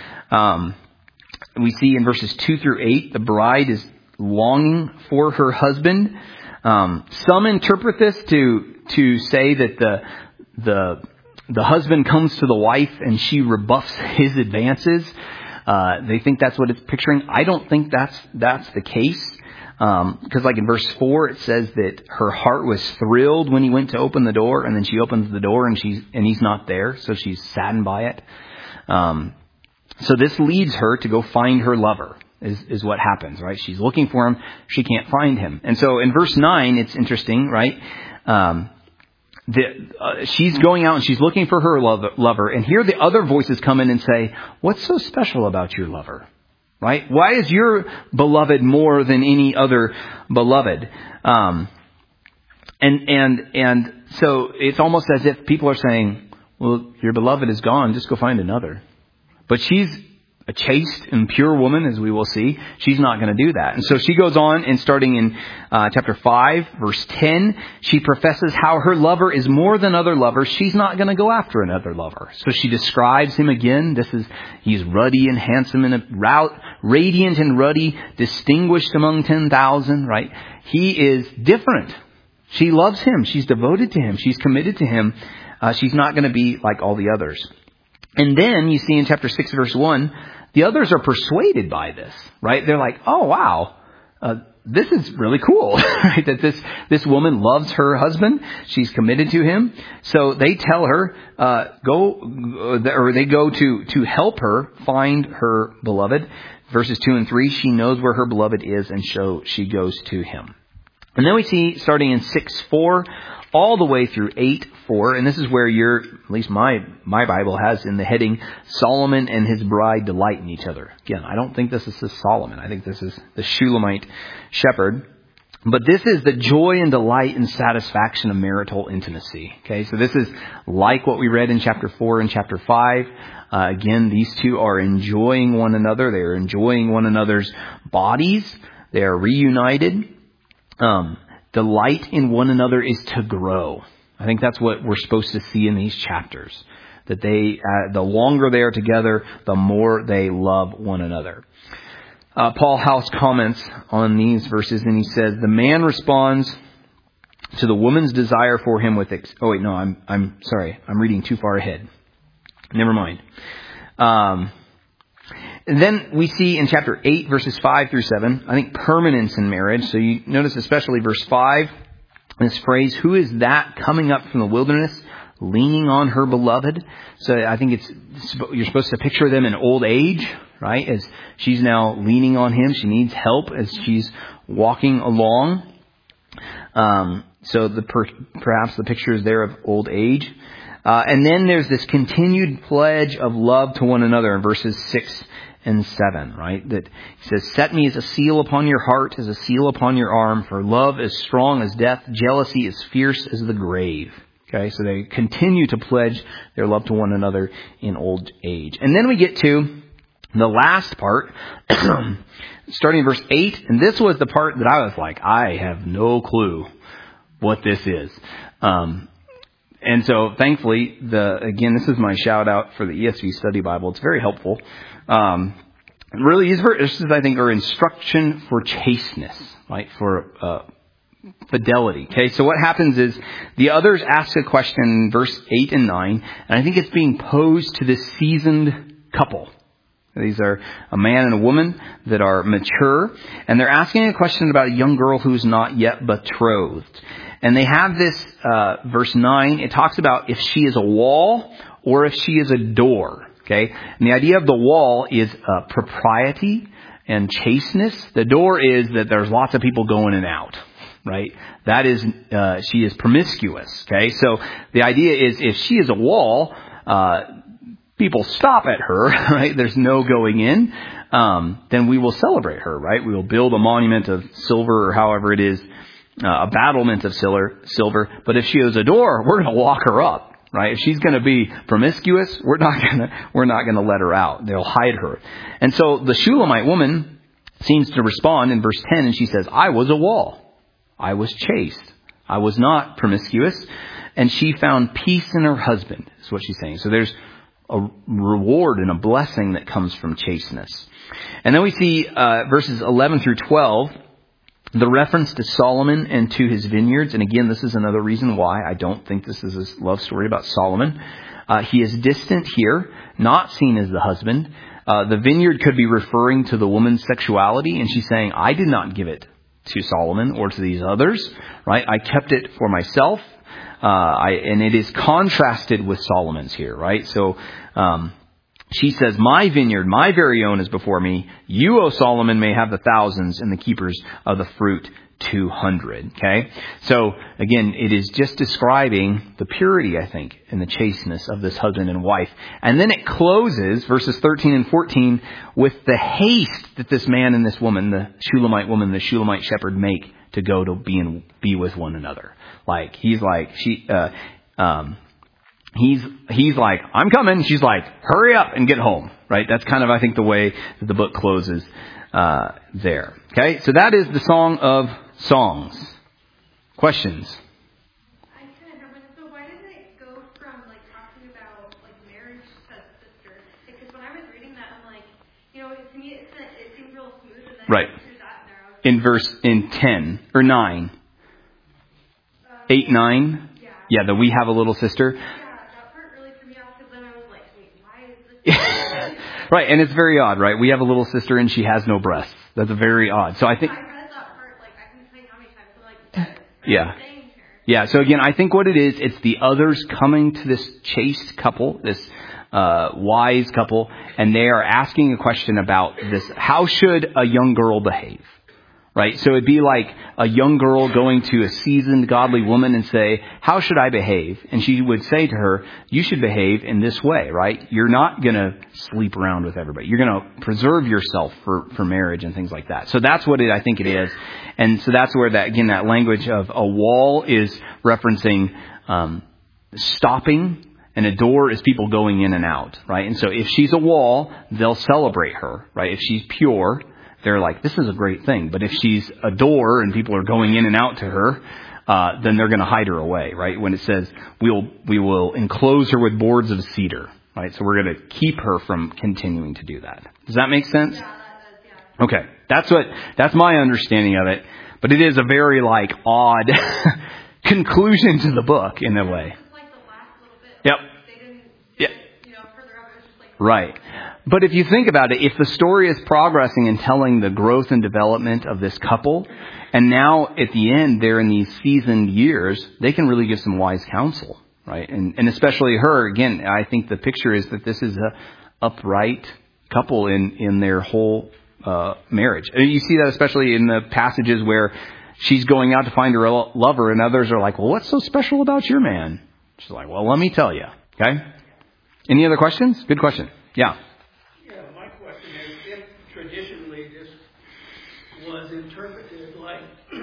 We see in verses 2 through 8, the bride is longing for her husband. Some interpret this to say that the husband comes to the wife and she rebuffs his advances. They think that's what it's picturing. I don't think that's the case. Because like in verse 4, it says that her heart was thrilled when he went to open the door, and then she opens the door and he's not there. So she's saddened by it. So this leads her to go find her lover is what happens, right? She's looking for him. She can't find him. And so in verse 9, it's interesting, right? She's going out and she's looking for her lover. And here the other voices come in and say, what's so special about your lover? Right? Why is your beloved more than any other beloved? And so it's almost as if people are saying, well, your beloved is gone. Just go find another. But she's a chaste and pure woman, as we will see, she's not going to do that. And so she goes on, and starting in chapter 5, verse 10, she professes how her lover is more than other lovers. She's not going to go after another lover. So she describes him again. He's ruddy and handsome and radiant and ruddy, distinguished among 10,000, right? He is different. She loves him. She's devoted to him. She's committed to him. She's not going to be like all the others. And then you see in chapter 6, verse 1, the others are persuaded by this, right? They're like, oh, wow, this is really cool, right? That this woman loves her husband. She's committed to him. So they tell her, they go to help her find her beloved. Verses 2 and 3, she knows where her beloved is, and so she goes to him. And then we see, starting in 6:4, all the way through 8:4, and this is where at least my Bible has in the heading, Solomon and his bride delight in each other. Again, I don't think this is Solomon. I think this is the Shulamite shepherd. But this is the joy and delight and satisfaction of marital intimacy. Okay, so this is like what we read in chapter 4 and chapter 5. Again, these two are enjoying one another. They are enjoying one another's bodies. They are reunited. Delight in one another is to grow. I think that's what we're supposed to see in these chapters. That the longer they are together, the more they love one another. Paul House comments on these verses, and he says, the man responds to the woman's desire for him with... I'm sorry. I'm reading too far ahead. Never mind. And then we see in chapter 8, verses 5 through 7, I think permanence in marriage. So you notice especially verse 5, this phrase, who is that coming up from the wilderness, leaning on her beloved? So I think you're supposed to picture them in old age, right? As she's now leaning on him. She needs help as she's walking along. So perhaps the picture is there of old age. And then there's this continued pledge of love to one another in verses 6 and 7, right? That he says, set me as a seal upon your heart, as a seal upon your arm, for love is strong as death, jealousy is fierce as the grave. Okay, so they continue to pledge their love to one another in old age. And then we get to the last part, starting in verse 8, and this was the part that I was like, I have no clue what this is. And so, thankfully, this is my shout out for the ESV Study Bible. It's very helpful. Really, these verses, I think, are instruction for chasteness, right? For fidelity. Okay, so what happens is the others ask a question in verse 8 and 9, and I think it's being posed to this seasoned couple. These are a man and a woman that are mature, and they're asking a question about a young girl who's not yet betrothed. And they have this, verse 9, it talks about if she is a wall or if she is a door. Okay? And the idea of the wall is propriety and chasteness. The door is that there's lots of people going and out. Right? That is, she is promiscuous. Okay? So the idea is if she is a wall, people stop at her, right? There's no going in. Then we will celebrate her, right? We will build a monument of silver or however it is. A battlement of silver, but if she is a door, we're going to lock her up, right? If she's going to be promiscuous, we're not going to let her out. They'll hide her. And so the Shulamite woman seems to respond in verse 10, and she says, I was a wall. I was chaste. I was not promiscuous. And she found peace in her husband, is what she's saying. So there's a reward and a blessing that comes from chasteness. And then we see verses 11 through 12, the reference to Solomon and to his vineyards. And again, this is another reason why I don't think this is a love story about Solomon. He is distant here, not seen as the husband. The vineyard could be referring to the woman's sexuality. And she's saying, I did not give it to Solomon or to these others, right? I kept it for myself. And it is contrasted with Solomon's here, right? So, she says, my vineyard, my very own is before me. You, O Solomon, may have the thousands and the keepers of the fruit 200. Okay. So again, it is just describing the purity, I think, and the chasteness of this husband and wife. And then it closes verses 13 and 14 with the haste that this man and this woman, the Shulamite shepherd make to go to be with one another. Like, he's like, he's like, I'm coming. She's like, hurry up and get home. Right? That's kind of, I think, the way that the book closes there. Okay? So that is the Song of Songs. Questions?
I kind of have one. So why did it go from like talking about like marriage to sister? Because when I was reading that, I'm like, to me it seemed real smooth, and then
Right.
there's that in there.
In 10 or 9. 8, 9? Yeah, that we have a little sister.
Yeah, that part really threw me off because then I was like, wait, why is this?
Right, and it's very odd, right? We have a little sister and she has no breasts. That's very odd. So I think...
I read that part, like, I couldn't tell you how many times. I'm like,
yeah. Yeah, so again, I think what it is, it's the others coming to this chaste couple, this wise couple, and they are asking a question about this. How should a young girl behave? Right? So it'd be like a young girl going to a seasoned godly woman and say, how should I behave? And she would say to her, you should behave in this way, right? You're not going to sleep around with everybody. You're going to preserve yourself for marriage and things like that. So that's what I think it is. And so that's where that language of a wall is referencing stopping, and a door is people going in and out, right? And so if she's a wall, they'll celebrate her, right? If she's pure, they're like, this is a great thing. But if she's a door and people are going in and out to her, then they're going to hide her away, right? When it says, we will enclose her with boards of cedar, right? So we're going to keep her from continuing to do that. Does that make sense?
Yeah, that does, yeah.
Okay. That's my understanding of it. But it is a very odd conclusion to the book in a way.
It's like the last little bit.
Yep.
They didn't,
Yeah.
further up, it was just like...
Right. But if you think about it, if the story is progressing and telling the growth and development of this couple, and now at the end they're in these seasoned years, they can really give some wise counsel, right? And especially her, again, I think the picture is that this is a upright couple in their whole marriage. And you see that especially in the passages where she's going out to find her lover, and others are like, well, what's so special about your man? She's like, well, let me tell you. Okay? Any other questions? Good question. Yeah.
My question is, if traditionally this was interpreted like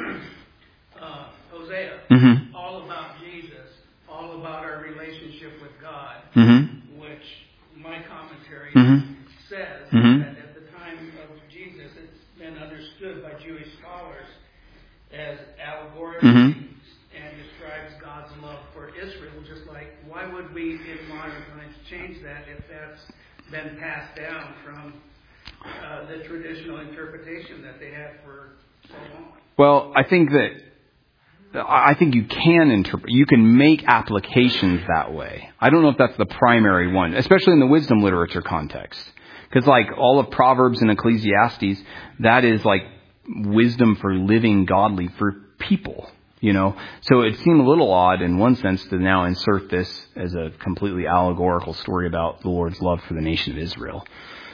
Hosea,
Mm-hmm.
all about Jesus, all about our relationship with God,
Mm-hmm.
which my commentary
Mm-hmm.
says
Mm-hmm.
that at the time of Jesus, it's been understood by Jewish scholars as allegorical
Mm-hmm.
and describes God's love for Israel, just like, why would we in modern times change that if that's been passed down from the traditional interpretation that they had for so long?
Well, I think you can interpret, you can make applications that way. I don't know if that's the primary one, especially in the wisdom literature context. Because all of Proverbs and Ecclesiastes, that is wisdom for living godly for people, So it seemed a little odd in one sense to now insert this as a completely allegorical story about the Lord's love for the nation of Israel.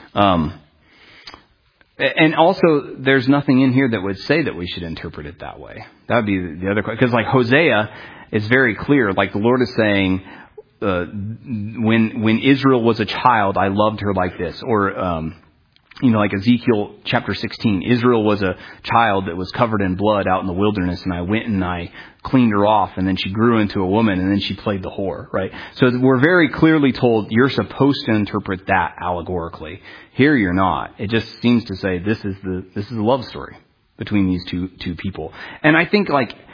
And also, there's nothing in here that would say that we should interpret it that way. That would be the other question. Because Hosea is very clear. The Lord is saying, when Israel was a child, I loved her like this. Or, Ezekiel chapter 16, Israel was a child that was covered in blood out in the wilderness, and I went and I cleaned her off, and then she grew into a woman, and then she played the whore, right? So we're very clearly told you're supposed to interpret that allegorically. Here you're not. It just seems to say this is a love story between these two people. And I think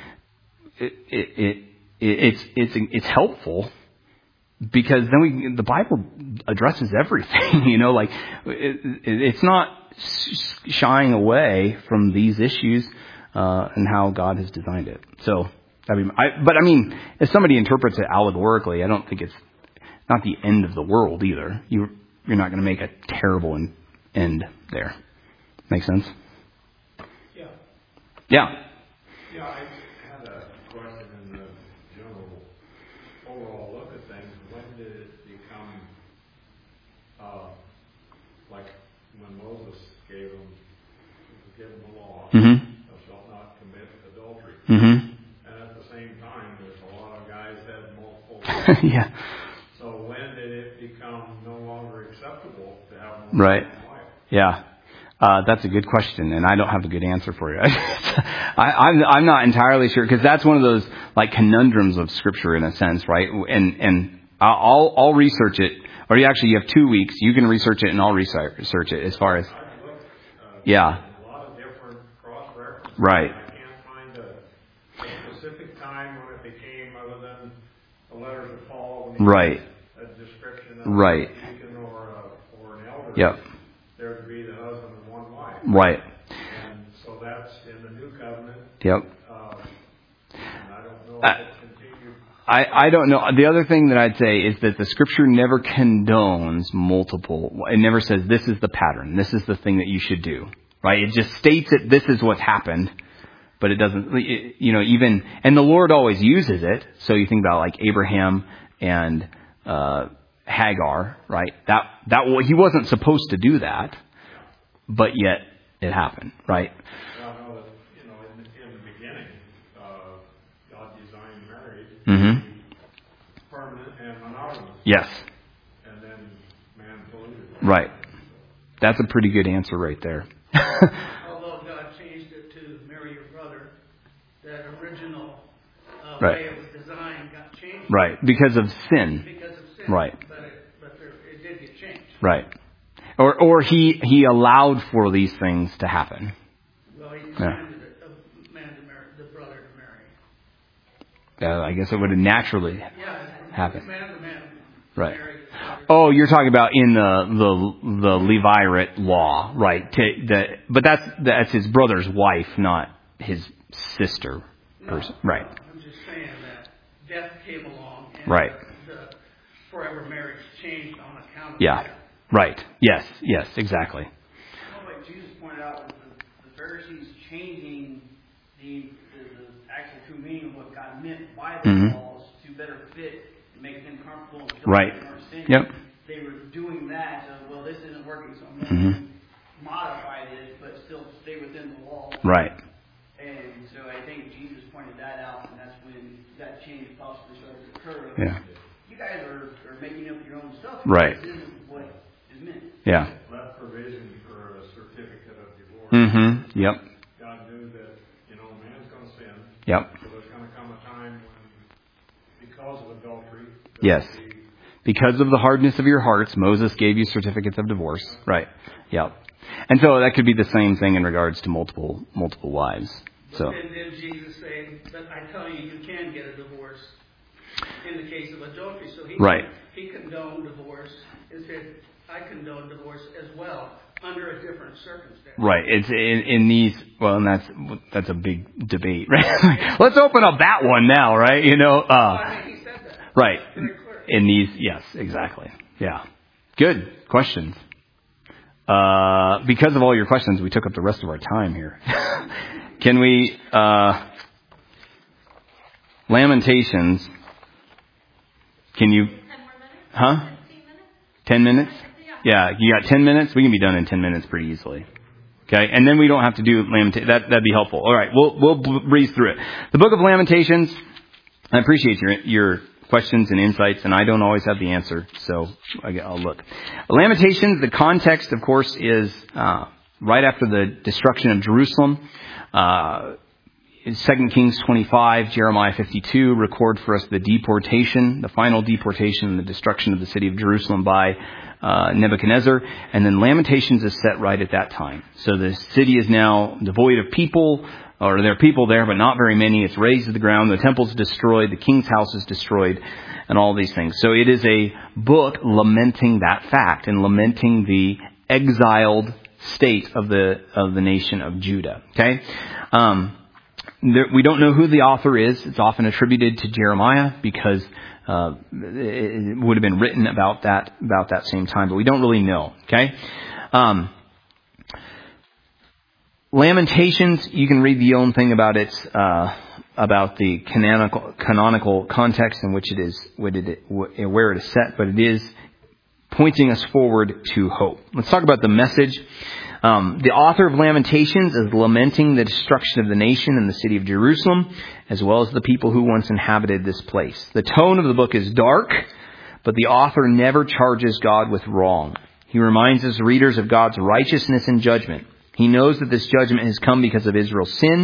it's helpful. Because then the Bible addresses everything, it's not shying away from these issues and how God has designed it. So, if somebody interprets it allegorically, I don't think it's not the end of the world either. You're not going to make a terrible end there. Make sense?
Yeah.
Yeah.
Yeah, I had a question in the general overall look at things. When did it become like when Moses gave them the law,
Mm-hmm.
thou shalt not commit adultery.
Mm-hmm.
And at the same time, there's a lot of guys had multiple.
Yeah.
So when did it become no longer acceptable to have more
Right.
than one wife?
Yeah. That's a good question, and I don't have a good answer for you. I'm not entirely sure, because that's one of those conundrums of Scripture in a sense, right? And I'll research it. Or you have 2 weeks. You can research it and I'll research it as far as... Yeah.
A lot of different cross-references.
Right.
I can't find a specific time when it became, other than the letters of Paul, when he
Right.
a description of
Right.
a deacon or an elder.
Yep.
There to be the husband and one wife.
Right.
And so that's in the new covenant.
Yep.
And I don't know if it's continued.
I don't know. The other thing that I'd say is that the Scripture never condones multiple. It never says this is the pattern. This is the thing that you should do. Right? It just states that this is what's happened. But it doesn't, even, and the Lord always uses it. So you think about like Abraham and Hagar, right? He wasn't supposed to do that, but yet it happened, right?
Well, I know that, in the beginning, God designed marriage
Mm-hmm.
to be permanent and monogamous.
Yes.
And then man polluted it.
Right. That's a pretty good answer right there.
Although God changed it to marry your brother, that original
Right.
way it was designed got changed.
Right. Because of sin.
Because of sin.
Right.
But it did get changed.
Right. Or he allowed for these things to happen.
Well, he
Yeah.
commanded a man to marry, the brother to marry.
I guess it would have naturally
Yeah.
happened.
The man
Right.
married his brother.
Oh, you're talking about in the Levirate law, right? But that's his brother's wife, not his sister. Person.
No,
Right.
I'm just saying that death came along and
Right.
the forever marriage changed on account of
Yeah.
that.
Right. Yes. Exactly.
Well, like Jesus pointed out, the Pharisees changing the actual true meaning of what God meant by the
Mhm.
laws to better fit and make them comfortable and feel
Right.
like they weren't sinning.
Yep.
They were doing that. Well, this isn't working, so I'm going
Mhm.
to modify this, but still stay within the law.
Right.
And so I think Jesus pointed that out, and that's when that change possibly started to occur.
Yeah.
You guys are making up your own stuff.
Right.
This isn't what is meant.
Yeah.
Left provision for a certificate of divorce.
Mm-hmm. Yep.
God knew that, man's going to sin.
Yep.
So there's going to come a time when, because of adultery,
Yes.
there'll be
Because of the hardness of your hearts, Moses gave you certificates of divorce. Right. Yep. And so that could be the same thing in regards to multiple wives. So.
But then Jesus saying, but I tell you, you can get a divorce in the case of adultery. So he condoned divorce and said, I condone divorce as well under a different circumstance.
Right. It's in these. Well, and that's a big debate, right? Let's open up that one now, right?
He said that.
Right.
Very clear.
In these, yes, exactly. Yeah. Good questions. Because of all your questions, we took up the rest of our time here. Can we, Lamentations, can you,
10 more minutes?
huh?
15 minutes?
10 minutes?
Yeah.
Yeah, you got 10 minutes? We can be done in 10 minutes pretty easily. Okay, and then we don't have to do Lamentations. That'd be helpful. All right, we'll breeze through it. The book of Lamentations, I appreciate your questions and insights, and I don't always have the answer, so I'll look. Lamentations, the context, of course, is right after the destruction of Jerusalem. 2 Kings 25, Jeremiah 52 record for us the deportation, the final deportation and the destruction of the city of Jerusalem by Nebuchadnezzar. And then Lamentations is set right at that time. So the city is now devoid of people, or there are people there, but not very many. It's razed to the ground. The temple's destroyed. The king's house is destroyed, and all these things. So it is a book lamenting that fact and lamenting the exiled state of the nation of Judah. Okay. We don't know who the author is. It's often attributed to Jeremiah because it would have been written about that same time, but we don't really know. Okay. Lamentations, you can read the own thing about it, about the canonical context in which it is, where it is set, but it is pointing us forward to hope. Let's talk about the message. The author of Lamentations is lamenting the destruction of the nation and the city of Jerusalem, as well as the people who once inhabited this place. The tone of the book is dark, but the author never charges God with wrong. He reminds his readers of God's righteousness and judgment. He knows that this judgment has come because of Israel's sin,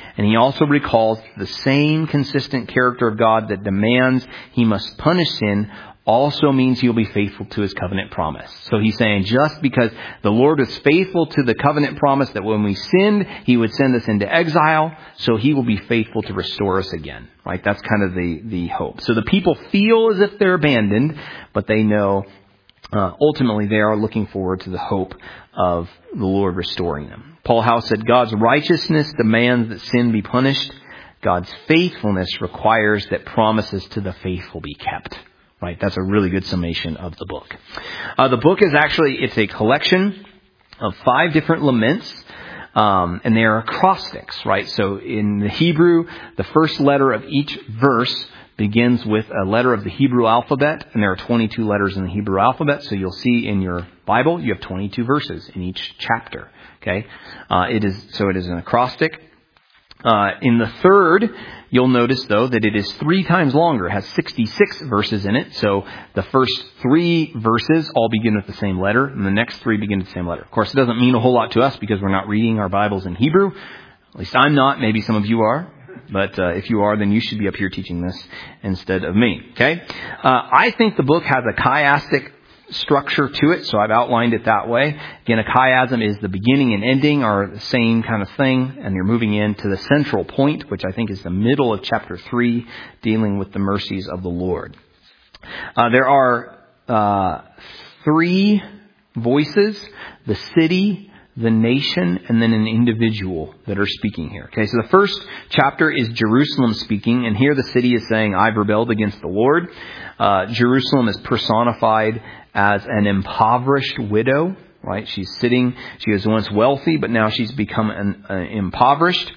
And he also recalls the same consistent character of God that demands he must punish sin also means he'll be faithful to his covenant promise. So he's saying just because the Lord was faithful to the covenant promise that when we sinned, he would send us into exile, so he will be faithful to restore us again. Right? That's kind of the hope. So the people feel as if they're abandoned, but they know ultimately they are looking forward to the hope of the Lord restoring them. Paul House said, God's righteousness demands that sin be punished. God's faithfulness requires that promises to the faithful be kept. Right, that's a really good summation of the book. The book is it's a collection of 5 different laments, and they are acrostics, right? So in the Hebrew, the first letter of each verse begins with a letter of the Hebrew alphabet, and there are 22 letters in the Hebrew alphabet. So you'll see in your Bible, you have 22 verses in each chapter. Okay, it is an acrostic. In the third, you'll notice, though, that it is 3 times longer. It has 66 verses in it. So the first 3 verses all begin with the same letter, and the next 3 begin with the same letter. Of course, it doesn't mean a whole lot to us because we're not reading our Bibles in Hebrew. At least I'm not. Maybe some of you are. But if you are, then you should be up here teaching this instead of me. Okay? I think the book has a chiastic structure to it, so I've outlined it that way. Again, a chiasm is the beginning and ending are the same kind of thing, and you're moving into the central point, which I think is the middle of chapter 3, dealing with the mercies of the Lord. There are 3 voices: the city, the nation, and then an individual that are speaking here. Okay, so the first chapter is Jerusalem speaking, and here the city is saying, I've rebelled against the Lord. Jerusalem is personified as an impoverished widow, right? She was once wealthy, but now she's become impoverished.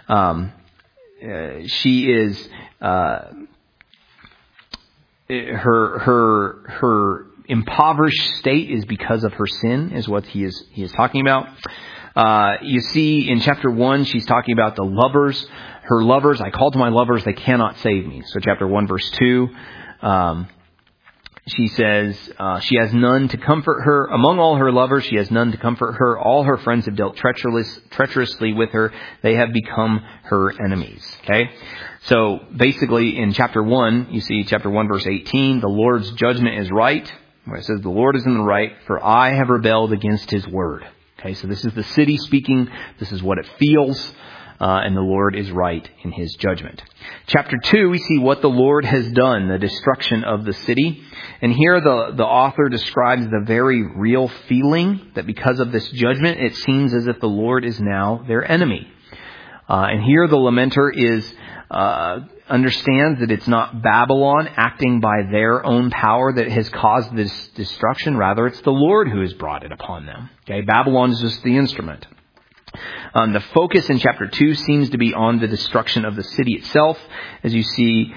She is, her impoverished state is because of her sin, is what he is talking about. You see in chapter 1, she's talking about the lovers. Her lovers, I called to my lovers, they cannot save me. So chapter 1, verse 2. She says she has none to comfort her. Among all her lovers, she has none to comfort her. All her friends have dealt treacherously with her. They have become her enemies. Okay? So basically in chapter 1, you see chapter 1, verse 18, the Lord's judgment is right. Where it says, the Lord is in the right, for I have rebelled against his word. Okay, so this is the city speaking. This is what it feels. And the Lord is right in his judgment. Chapter 2, we see what the Lord has done, the destruction of the city. And here the author describes the very real feeling that because of this judgment, it seems as if the Lord is now their enemy. And here the lamenter understands that it's not Babylon acting by their own power that has caused this destruction. Rather, it's the Lord who has brought it upon them. Okay, Babylon is just the instrument. The focus in chapter 2 seems to be on the destruction of the city itself, as you see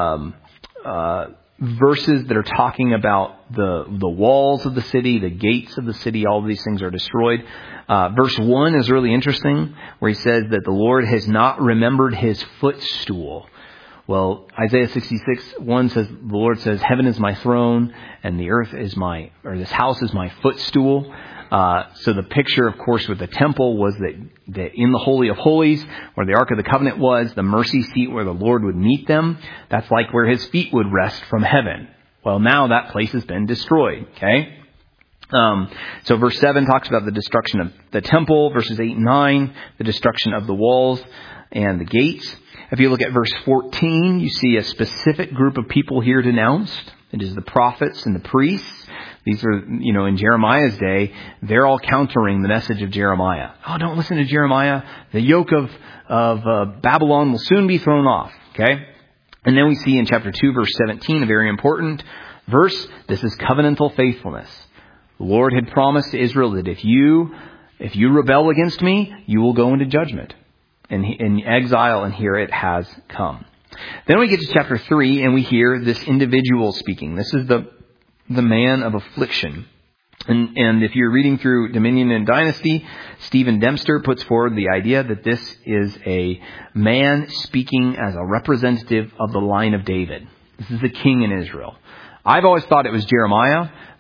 verses that are talking about the walls of the city, the gates of the city, all of these things are destroyed. Verse 1 is really interesting, where he says that the Lord has not remembered his footstool. Well, Isaiah 66:1 says, the Lord says, heaven is my throne, and the earth is this house is my footstool. So the picture, of course, with the temple was that in the Holy of Holies, where the Ark of the Covenant was, the mercy seat where the Lord would meet them, that's like where his feet would rest from heaven. Well, now that place has been destroyed, okay? So verse 7 talks about the destruction of the temple. Verses 8 and 9, the destruction of the walls and the gates. If you look at verse 14, you see a specific group of people here denounced. It is the prophets and the priests. These are, in Jeremiah's day, they're all countering the message of Jeremiah. Oh, don't listen to Jeremiah. The yoke of Babylon will soon be thrown off. Okay? And then we see in chapter 2, verse 17, a very important verse. This is covenantal faithfulness. The Lord had promised to Israel that if you rebel against me, you will go into judgment and in exile, and here it has come. Then we get to chapter 3, and we hear this individual speaking. This is the man of affliction. And if you're reading through Dominion and Dynasty, Stephen Dempster puts forward the idea that this is a man speaking as a representative of the line of David. This is the king in Israel. I've always thought it was Jeremiah,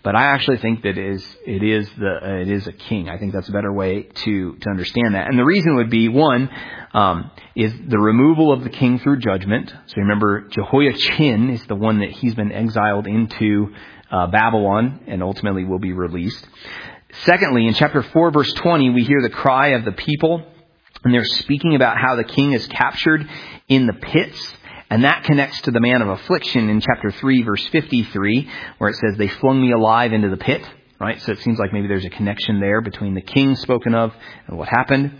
But I actually think that it is a king. I think that's a better way to understand that. And the reason would be, one, is the removal of the king through judgment. So remember, Jehoiachin is the one that he's been exiled into Babylon and ultimately will be released. Secondly, in chapter 4, verse 20, we hear the cry of the people, and they're speaking about how the king is captured in the pits. And that connects to the man of affliction in chapter 3, verse 53, where it says, they flung me alive into the pit, right? So it seems like maybe there's a connection there between the king spoken of and what happened.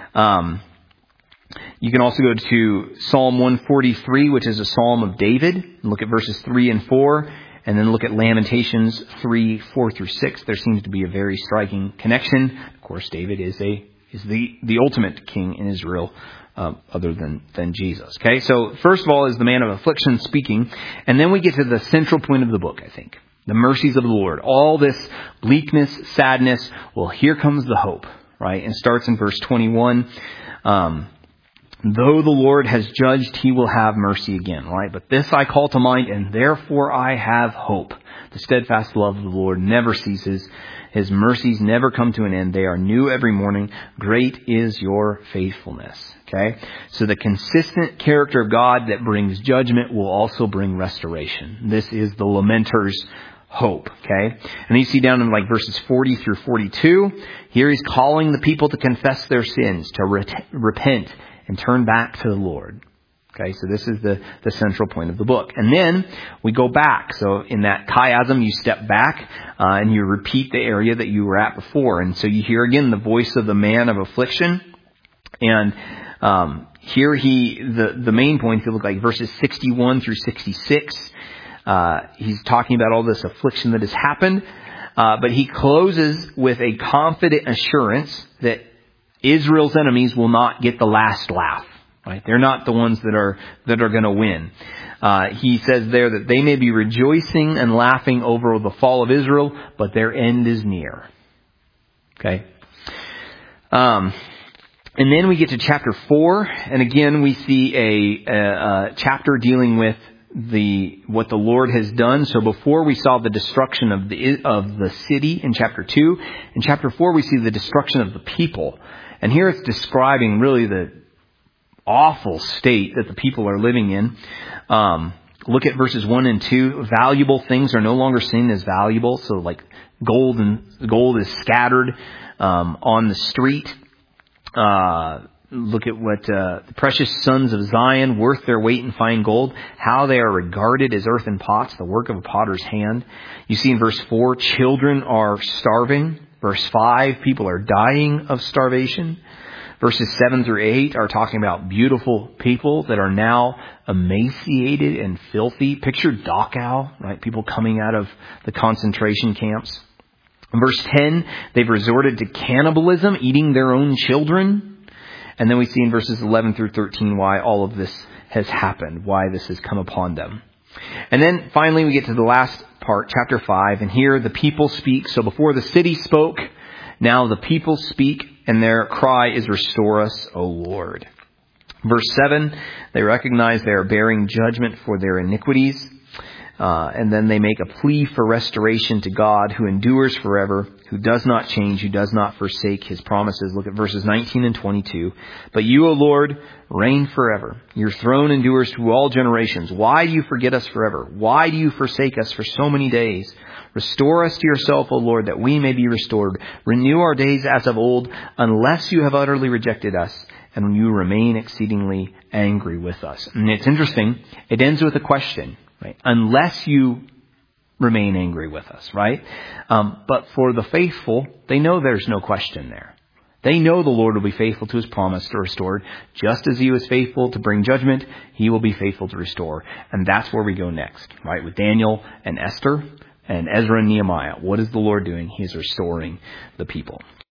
You can also go to Psalm 143, which is a psalm of David, and look at verses 3 and 4, and then look at Lamentations 3, 4 through 6. There seems to be a very striking connection. Of course, David is the ultimate king in Israel, other than Jesus. Okay, so first of all is the man of affliction speaking, and then we get to the central point of the book, I think. The mercies of the Lord. All this bleakness, sadness, well, here comes the hope, right? And starts in verse 21. Though the Lord has judged, he will have mercy again, right? But this I call to mind, and therefore I have hope. The steadfast love of the Lord never ceases. His mercies never come to an end. They are new every morning. Great is your faithfulness. Okay? So the consistent character of God that brings judgment will also bring restoration. This is the lamenter's hope. Okay? And you see down in like verses 40 through 42, here he's calling the people to confess their sins, to repent and turn back to the Lord. Okay, so this is the central point of the book. And then we go back. So in that chiasm, you step back and you repeat the area that you were at before. And so you hear again the voice of the man of affliction. And here the main point, if you look like verses 61 through 66, he's talking about all this affliction that has happened. But he closes with a confident assurance that Israel's enemies will not get the last laugh. Right? They're not the ones that are going to win. He says there that they may be rejoicing and laughing over the fall of Israel, but their end is near. Okay. And then we get to chapter 4, and again we see a chapter dealing with what the Lord has done. So before we saw the destruction of the city in chapter 2, in chapter 4 we see the destruction of the people, and here it's describing really the awful state that the people are living in. Look at verses 1 and 2. Valuable things are no longer seen as valuable. So like gold is scattered on the street. Look at what the precious sons of Zion, worth their weight in fine gold, how they are regarded as earthen pots, the work of a potter's hand. You see in verse 4, children are starving. Verse 5, people are dying of starvation. Verses 7 through 8 are talking about beautiful people that are now emaciated and filthy. Picture Dachau, right? People coming out of the concentration camps. In verse 10, they've resorted to cannibalism, eating their own children. And then we see in verses 11 through 13 why all of this has happened, why this has come upon them. And then finally we get to the last part, chapter 5, and here the people speak. So before the city spoke, now the people speak, and their cry is, restore us, O Lord. Verse 7, they recognize they are bearing judgment for their iniquities. And then they make a plea for restoration to God, who endures forever, who does not change, who does not forsake his promises. Look at verses 19 and 22. But you, O Lord, reign forever. Your throne endures to all generations. Why do you forget us forever? Why do you forsake us for so many days? Restore us to yourself, O Lord, that we may be restored. Renew our days as of old, unless you have utterly rejected us, and when you remain exceedingly angry with us. And it's interesting. It ends with a question, right? Unless you remain angry with us, right? But for the faithful, they know there's no question there. They know the Lord will be faithful to his promise to restore. Just as he was faithful to bring judgment, he will be faithful to restore. And that's where we go next, right? With Daniel and Esther and Ezra and Nehemiah. What is the Lord doing? He is restoring the people.